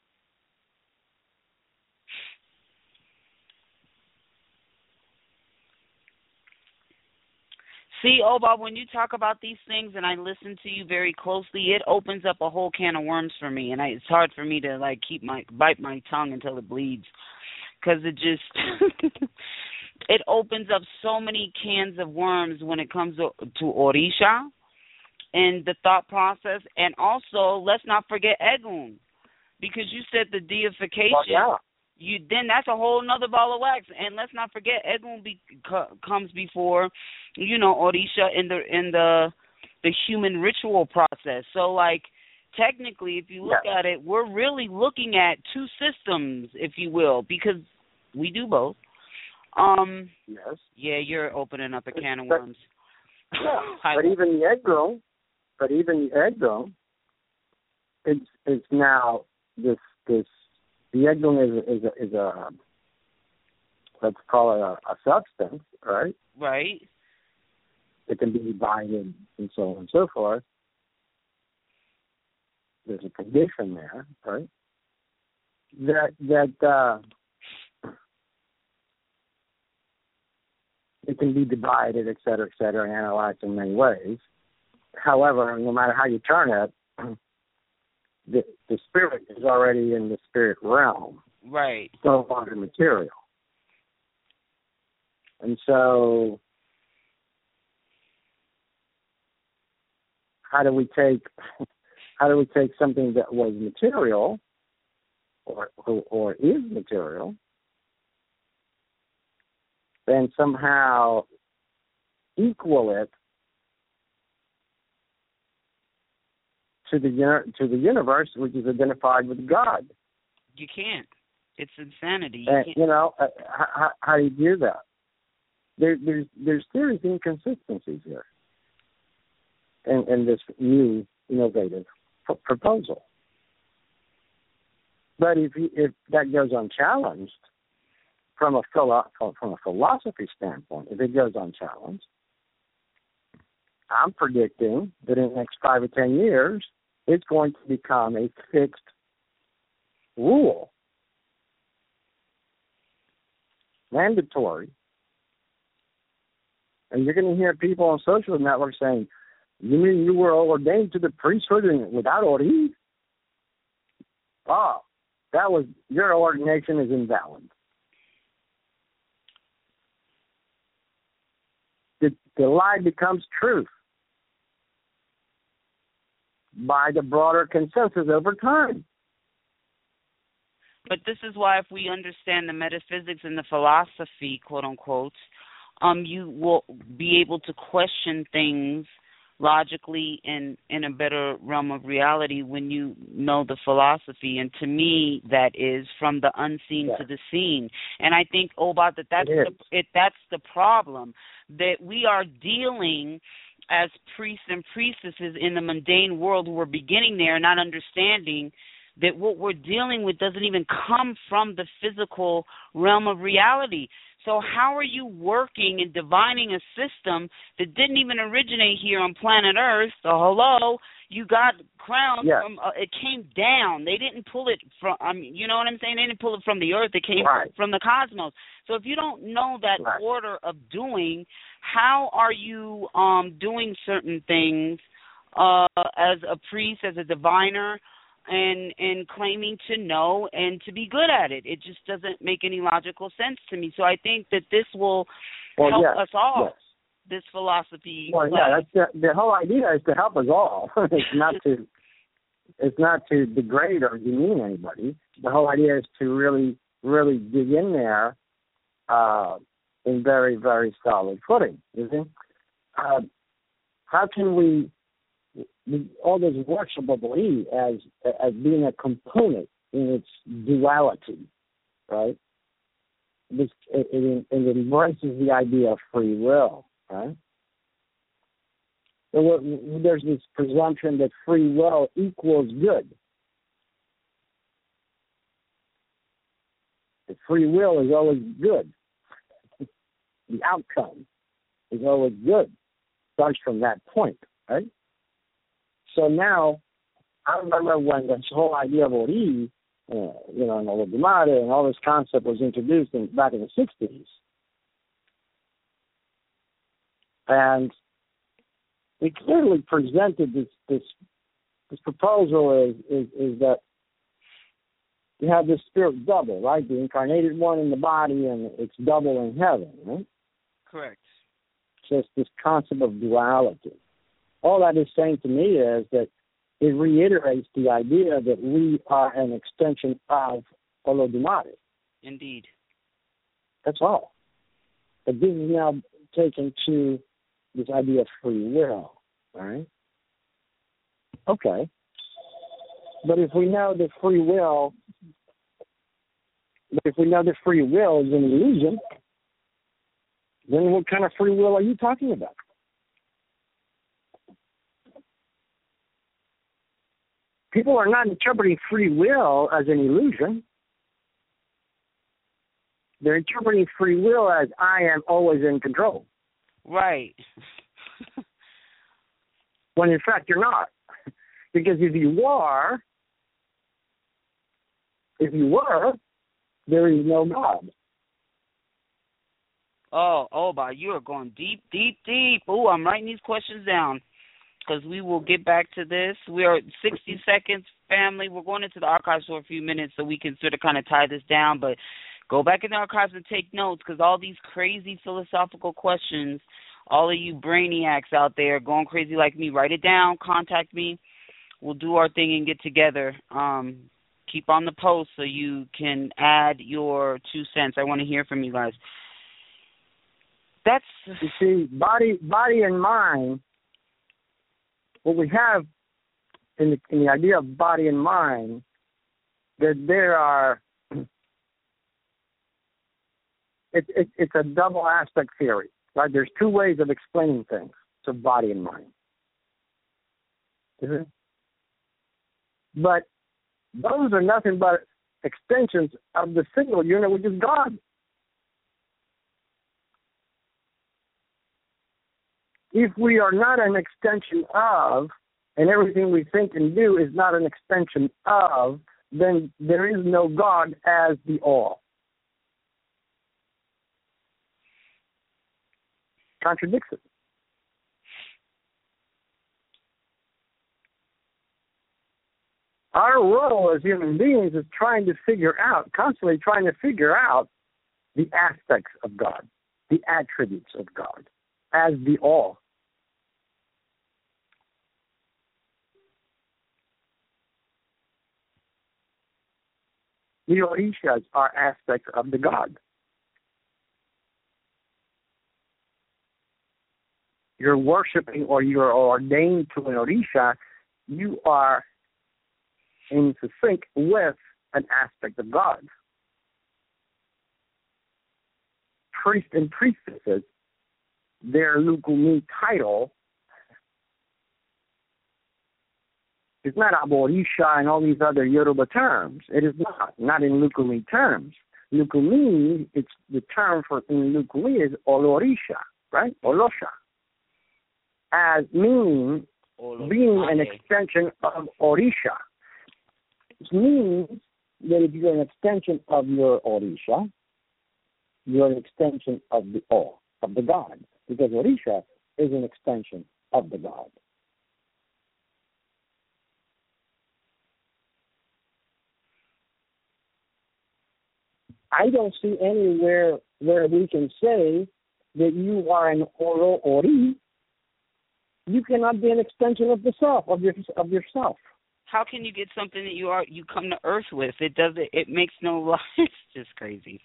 See, Oba, when you talk about these things and I listen to you very closely, it opens up a whole can of worms for me, and I, it's hard for me to like keep my bite my tongue until it bleeds, because it just it opens up so many cans of worms when it comes to, to Orisha and the thought process, and also let's not forget Egun. because you said the deification. Well, yeah. You then that's a whole nother ball of wax, and let's not forget Egun be, co- comes before, you know, Orisha in the in the the human ritual process. So like technically, if you look yes. at it, we're really looking at two systems, if you will, because we do both. Um, yes. Yeah, you're opening up a can of but, worms. Yeah, but even the Egun, but even the Egun, it's it's now this this. The Egun is, is, a, is a, let's call it a, a substance, right? Right. It can be divided and so on and so forth. There's a condition there, right? That, that uh, it can be divided, et cetera, et cetera, and analyzed in many ways. However, no matter how you turn it, The, the spirit is already in the spirit realm. Right. It's no longer material. And so, how do we take how do we take something that was material or or, or is material and somehow equal it to the to the universe, which is identified with God? You can't. It's insanity. You and can't. you know, uh, how, how do you do that? There, there's there's serious inconsistencies here in, in this new innovative p- proposal. But if you, if that goes unchallenged from a philo- from a philosophy standpoint, if it goes unchallenged, I'm predicting that in the next five or ten years, it's going to become a fixed rule, mandatory. And you're going to hear people on social networks saying, "You mean you were ordained to the priesthood without Ori?" Oh, that was your ordination is invalid. The, the lie becomes truth by the broader consensus over time. But this is why if we understand the metaphysics and the philosophy, quote unquote, um, you will be able to question things logically and in a better realm of reality when you know the philosophy. And to me, that is from the unseen yeah. to the seen. And I think, oh, about that, that's it the, it, that's the problem, that we are dealing as priests and priestesses in the mundane world who are beginning there, not understanding that what we're dealing with doesn't even come from the physical realm of reality. So how are you working and divining a system that didn't even originate here on planet Earth? So hello, you got crowned yes. from, uh, it came down. They didn't pull it from, I mean, you know what I'm saying? They didn't pull it from the Earth. It came right. from the cosmos. So if you don't know that right. order of doing, how are you um, doing certain things uh, as a priest, as a diviner, and and claiming to know and to be good at it? It just doesn't make any logical sense to me. So I think that this will well, help yes. us all, yes. this philosophy. Well, yeah, that's the, the whole idea is to help us all. It's not to it's not to degrade or demean anybody. The whole idea is to really, really dig in there uh, in very, very solid footing. You see? Uh, how can we all this worshipable E as as being a component in its duality, right? This it, it, it embraces the idea of free will, right? So there's this presumption that free will equals good. The free will is always good. The outcome is always good. Starts from that point, right? So now, I remember when this whole idea of Ori, uh, you know, and Olodumare and all this concept was introduced in, back in the sixties. And we clearly presented this this, this proposal is, is, is that you have this spirit double, right? The incarnated one in the body and it's double in heaven, right? Correct. So it's this concept of duality. All that is saying to me is that it reiterates the idea that we are an extension of Olodumare. Indeed. That's all. But this is now taken to this idea of free will, all right? Okay. But if we know that free will, but if we know that free will is an illusion, then what kind of free will are you talking about? People are not interpreting free will as an illusion. They're interpreting free will as I am always in control. Right. When in fact you're not. Because if you are, if you were, there is no God. Oh, oh, Bob, you are going deep, deep, deep. Oh, I'm writing these questions down because we will get back to this. We are sixty seconds, family. We're going into the archives for a few minutes so we can sort of kind of tie this down. But go back in the archives and take notes because all these crazy philosophical questions, all of you brainiacs out there going crazy like me, write it down, contact me. We'll do our thing and get together. Um, keep on the post so you can add your two cents. I want to hear from you guys. That's you see, body, body and mind. What we have in the, in the idea of body and mind, that there are. It, it, it's a double aspect theory, right? There's two ways of explaining things to body and mind. Mm-hmm. But those are nothing but extensions of the single unit, which is God. If we are not an extension of, and everything we think and do is not an extension of, then there is no God as the all. Contradicts it. Our role as human beings is trying to figure out, constantly trying to figure out the aspects of God, the attributes of God as the all. The Orishas are aspects of the God. You're worshiping or you're ordained to an Orisha, you are in sync with an aspect of God. Priests and priestesses, their Lukumi title is not Aborisha and all these other Yoruba terms. It is not, not in Lukumi terms. Lukumi, it's the term for in Lukumi is Olorisha, right? Olosha. As meaning being an extension of Orisha. Which means that if you're an extension of your Orisha, you're an extension of the all, of the God. Because Orisha is an extension of the God. I don't see anywhere where we can say that you are an Oro Ori. You cannot be an extension of the self, of your of yourself. How can you get something that you are you come to Earth with? It doesn't. It makes no. It's just crazy.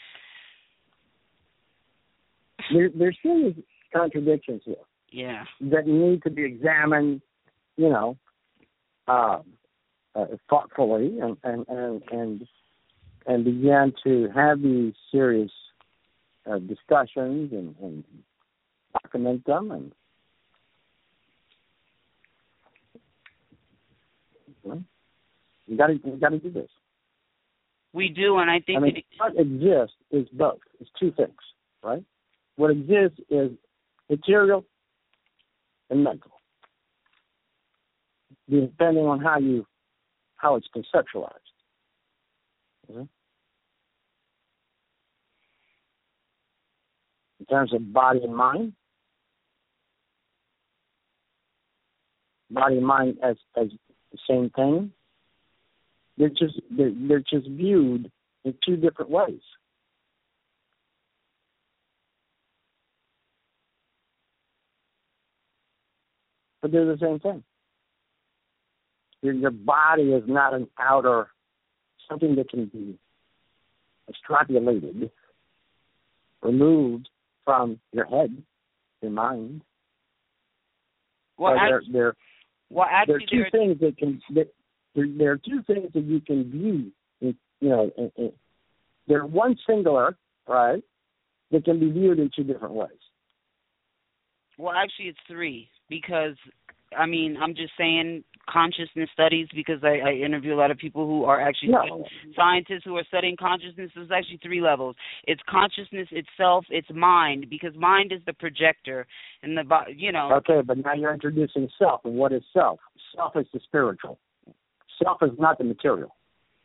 There, there's serious contradictions here. Yeah. That need to be examined, you know, um, uh, thoughtfully, and and and and and begin to have these serious uh, discussions and, and document them and. You got to, you got to do this. We do, and I think I mean, that what exists is both. It's two things, right? What exists is material and mental, depending on how you, how it's conceptualized. Okay? In terms of body and mind, body and mind as as the same thing. They're just they're, they're just viewed in two different ways. But they're the same thing. Your, your body is not an outer, something that can be extrapolated, removed from your head, your mind. Well, so actually, there, there, well, actually, there are two there things that can that, there, there are two things that you can view. In, you know, in, in, they're one singular, right? That can be viewed in two different ways. Well, actually, it's three because, I mean, I'm just saying consciousness studies because I, I interview a lot of people who are actually No. scientists who are studying consciousness. There's actually three levels. It's consciousness itself. It's mind because mind is the projector, and the bo- you know. Okay, but now you're introducing self, and what is self? Self is the spiritual. Self is not the material.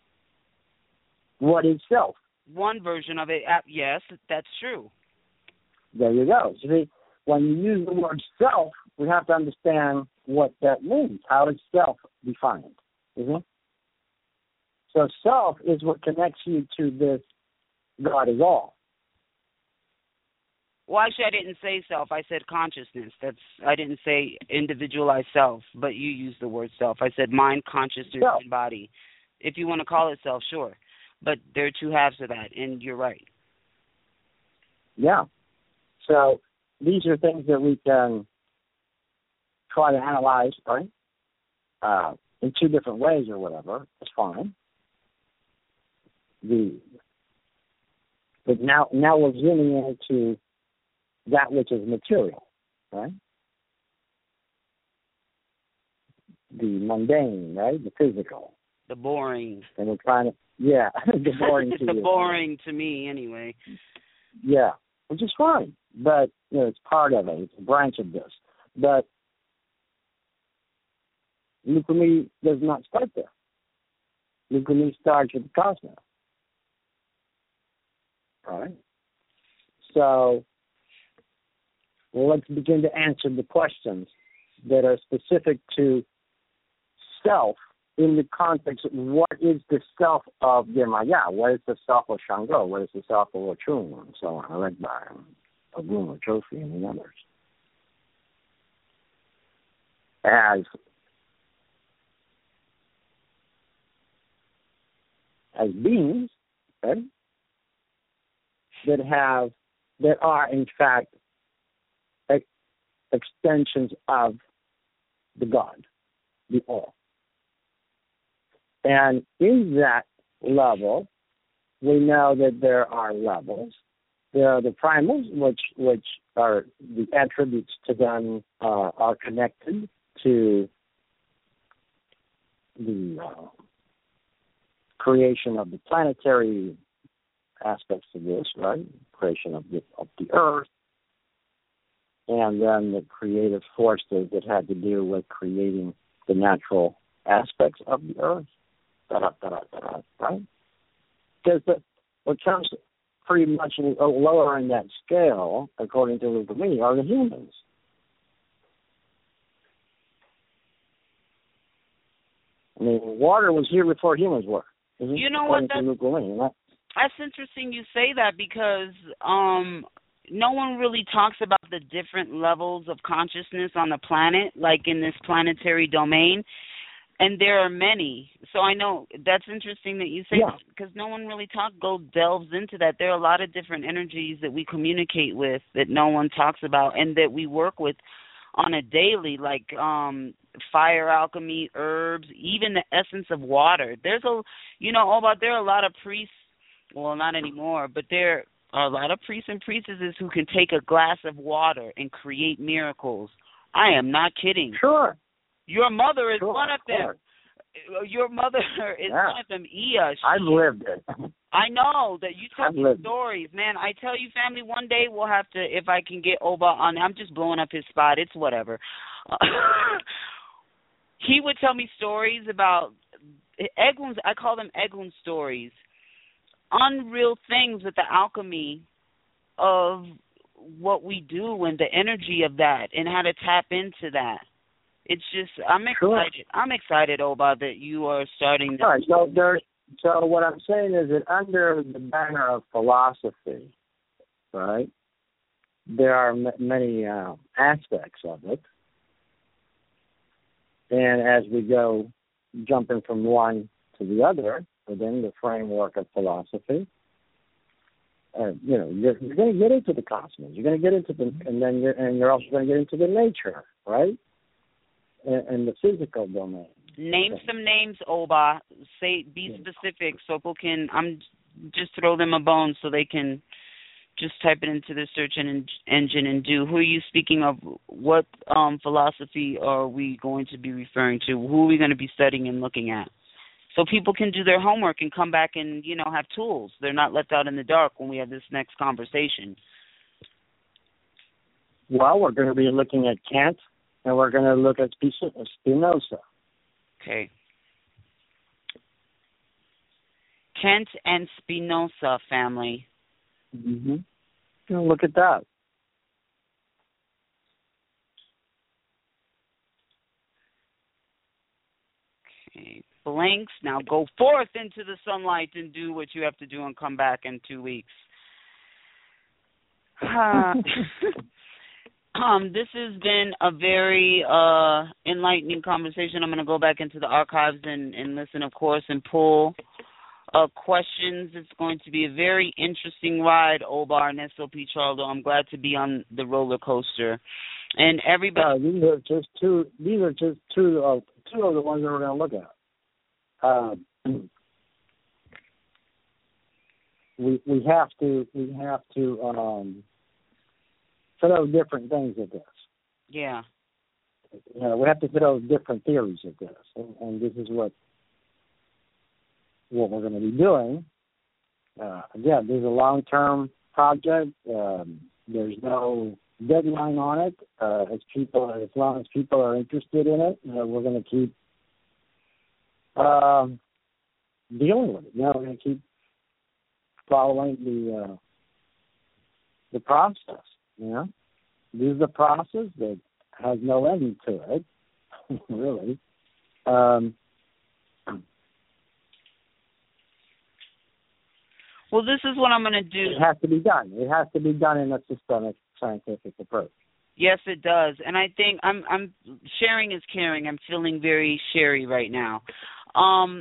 What is self? One version of it. uh, Yes, that's true. There you go. See, when you use the word self, we have to understand what that means. How is self defined? Mm-hmm. So self is what connects you to this God is all. Well, actually, I didn't say self. I said consciousness. That's I didn't say individualized self, but you used the word self. I said mind, consciousness, Self. and body. If you want to call it self, sure. But there are two halves of that, and you're right. Yeah. So these are things that we can try to analyze, right? Uh, in two different ways or whatever. That's fine. The but now now we're zooming into that which is material, right? The mundane, right? The physical. The boring. And we're trying to, yeah, the boring to the you. boring to me, anyway. Yeah, which is fine, but you know, it's part of it. It's a branch of this. But Lukumi does not start there. Lukumi starts with the cosmos. All right? So let's begin to answer the questions that are specific to self in the context of what is the self of Yemaya, what is the self of Shango, what is the self of Ochun, and so on, led by Ogun or Trophy and the others. As as beings, okay, that have that are in fact ex- extensions of the God, the All. And in that level, we know that there are levels. There are the primals, which which are the attributes to them uh, are connected to the uh, creation of the planetary aspects of this, right? Creation of the of the Earth, and then the creative forces that had to do with creating the natural aspects of the Earth. Da-da, da-da, da-da, right? Because the, what comes pretty much lower in that scale, according to Lukumi, are the humans. I mean, water was here before humans were. You know what? That's, Lukumi, that's interesting you say that because um, no one really talks about the different levels of consciousness on the planet, like in this planetary domain. And there are many. So I know that's interesting that you say yeah. that because no one really talk go delves into that. There are a lot of different energies that we communicate with that no one talks about and that we work with on a daily, like um, fire alchemy, herbs, even the essence of water. There's a, you know, oh, but there are a lot of priests, well, not anymore, but there are a lot of priests and priestesses who can take a glass of water and create miracles. I am not kidding. Sure. Your mother is sure, one of them. Course. Your mother is yeah. one of them. Iya. She, I've lived it. I know that you tell I've me lived stories, man. I tell you, family, one day we'll have to, if I can get Oba on, I'm just blowing up his spot. It's whatever. He would tell me stories about Eglun. I call them Eglun stories. Unreal things with the alchemy of what we do and the energy of that and how to tap into that. It's just, I'm excited. Sure. I'm excited, Oba, that you are starting this. All right, so there's, so what I'm saying is that under the banner of philosophy, right, there are m- many uh, aspects of it. And as we go jumping from one to the other within the framework of philosophy. Uh, you know, you're, you're going to get into the cosmos. You're going to get into the, and then you're, and you're also going to get into the nature, right? And, and the physical domain. Name some names, Oba. Say, be specific, so people can. I'm just throw them a bone so they can just type it into their search en- engine and do. Who are you speaking of? What um, philosophy are we going to be referring to? Who are we going to be studying and looking at? So people can do their homework and come back and, you know, have tools. They're not left out in the dark when we have this next conversation. Well, we're going to be looking at Kant, and we're going to look at Spinoza. Okay. Kant and Spinoza family. Mm-hmm. Look at that. Okay. Blanks. Now go forth into the sunlight and do what you have to do and come back in two weeks. Uh, um, this has been a very uh, enlightening conversation. I'm going to go back into the archives and, and listen, of course, and pull uh, questions. It's going to be a very interesting ride, Obar and S O P Charlo. I'm glad to be on the roller coaster. And everybody. Uh, these are just two. These are just two of two of the ones that we're going to look at. Uh, we we have to we have to um, throw different things at this. Yeah. You know, we have to throw different theories at this, and, and this is what what we're going to be doing. Uh, again, there's a long-term project. Um, there's no deadline on it. Uh, as people, as long as people are interested in it, uh, we're going to keep um, dealing with it. You know, we're going to keep following the uh, the process. You know, this is a process that has no end to it, really. Um, well, this is what I'm going to do. It has to be done. It has to be done in a systemic scientific approach. Yes, it does. And I think I'm I'm sharing is caring. I'm feeling very sherry right now. Um,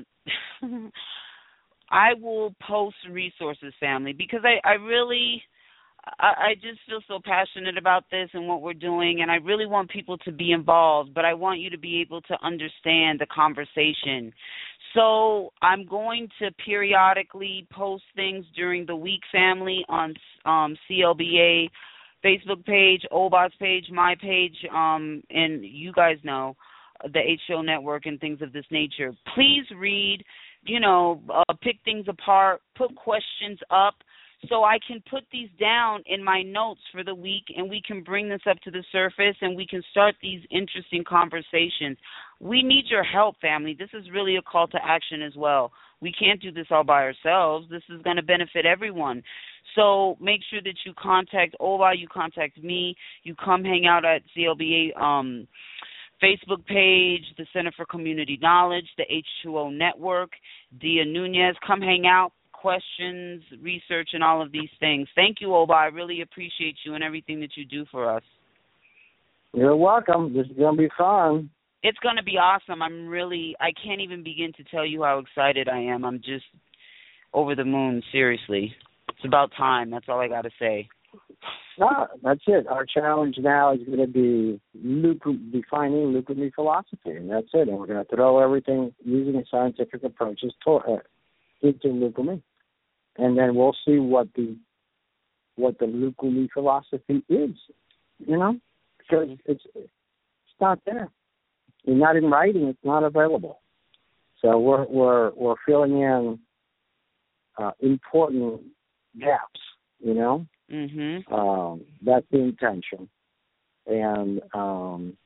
I will post resources, family, because I, I really, I, I just feel so passionate about this and what we're doing, and I really want people to be involved, but I want you to be able to understand the conversation. So I'm going to periodically post things during the week, family, on um, C L B A Facebook page, Oba's page, my page, um, and you guys know the H O Network and things of this nature. Please read, you know, uh, pick things apart, put questions up so I can put these down in my notes for the week, and we can bring this up to the surface and we can start these interesting conversations. We need your help, family. This is really a call to action as well. We can't do this all by ourselves. This is going to benefit everyone. So make sure that you contact Oba, you contact me, you come hang out at C L B A um, Facebook page, the Center for Community Knowledge, the H two O Network, Dia Nunez. Come hang out, questions, research, and all of these things. Thank you, Oba. I really appreciate you and everything that you do for us. You're welcome. This is going to be fun. It's going to be awesome. I'm really, I can't even begin to tell you how excited I am. I'm just over the moon, seriously. It's about time. That's all I got to say. No, that's it. Our challenge now is going to be Luku, defining Lukumi philosophy, and that's it. And we're going to throw everything using scientific approaches to, uh, into Lukumi, and then we'll see what the what the Lukumi philosophy is. You know, because it's it's not there. It's not in writing. It's not available. So we're we're we're filling in uh, important gaps. You know. Mm-hmm. Um, that's the intention, and um,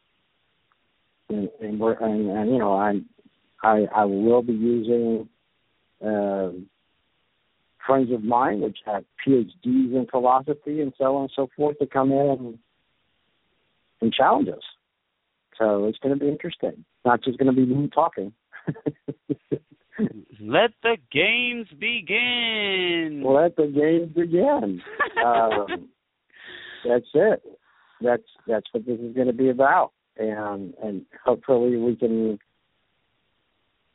and, and we're and, and you know I I I will be using uh, friends of mine which have P H Ds in philosophy and so on and so forth to come in and, and challenge us. So it's going to be interesting. It's not just going to be me talking. Let the games begin. Let the games begin. um, that's it. That's that's what this is going to be about, and and hopefully we can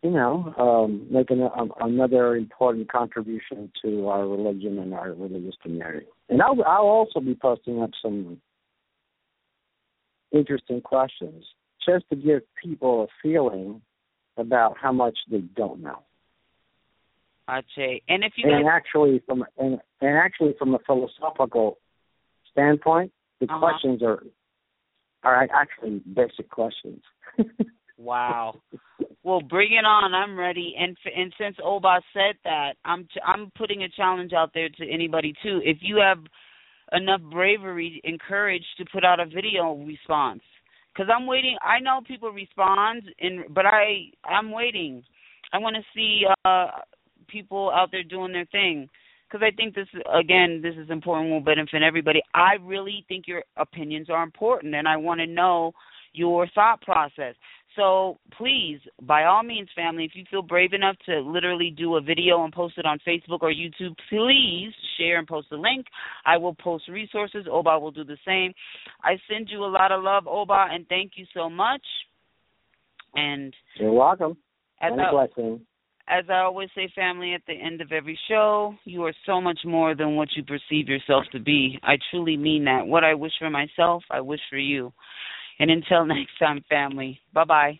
you know, um, making a, a, another important contribution to our religion and our religious community. And I'll, I'll also be posting up some interesting questions just to give people a feeling about how much they don't know. Ache. And if you and guys... actually from and, and actually from a philosophical standpoint, the uh-huh. questions are are actually basic questions. Wow. Well, bring it on. I'm ready. And and since Oba said that, I'm I'm putting a challenge out there to anybody too. If you have enough bravery and courage to put out a video response, because I'm waiting. I know people respond, in, but I I'm waiting. I want to see uh, people out there doing their thing, because I think this again this is important. Will benefit everybody. I really think your opinions are important, and I want to know your thought process. So please, by all means, family, if you feel brave enough to literally do a video and post it on Facebook or YouTube, please share and post the link. I will post resources. Oba will do the same. I send you a lot of love, Oba, and thank you so much. And you're welcome. As and I, a blessing. As I always say, family, at the end of every show, you are so much more than what you perceive yourself to be. I truly mean that. What I wish for myself, I wish for you. And until next time, family, bye-bye.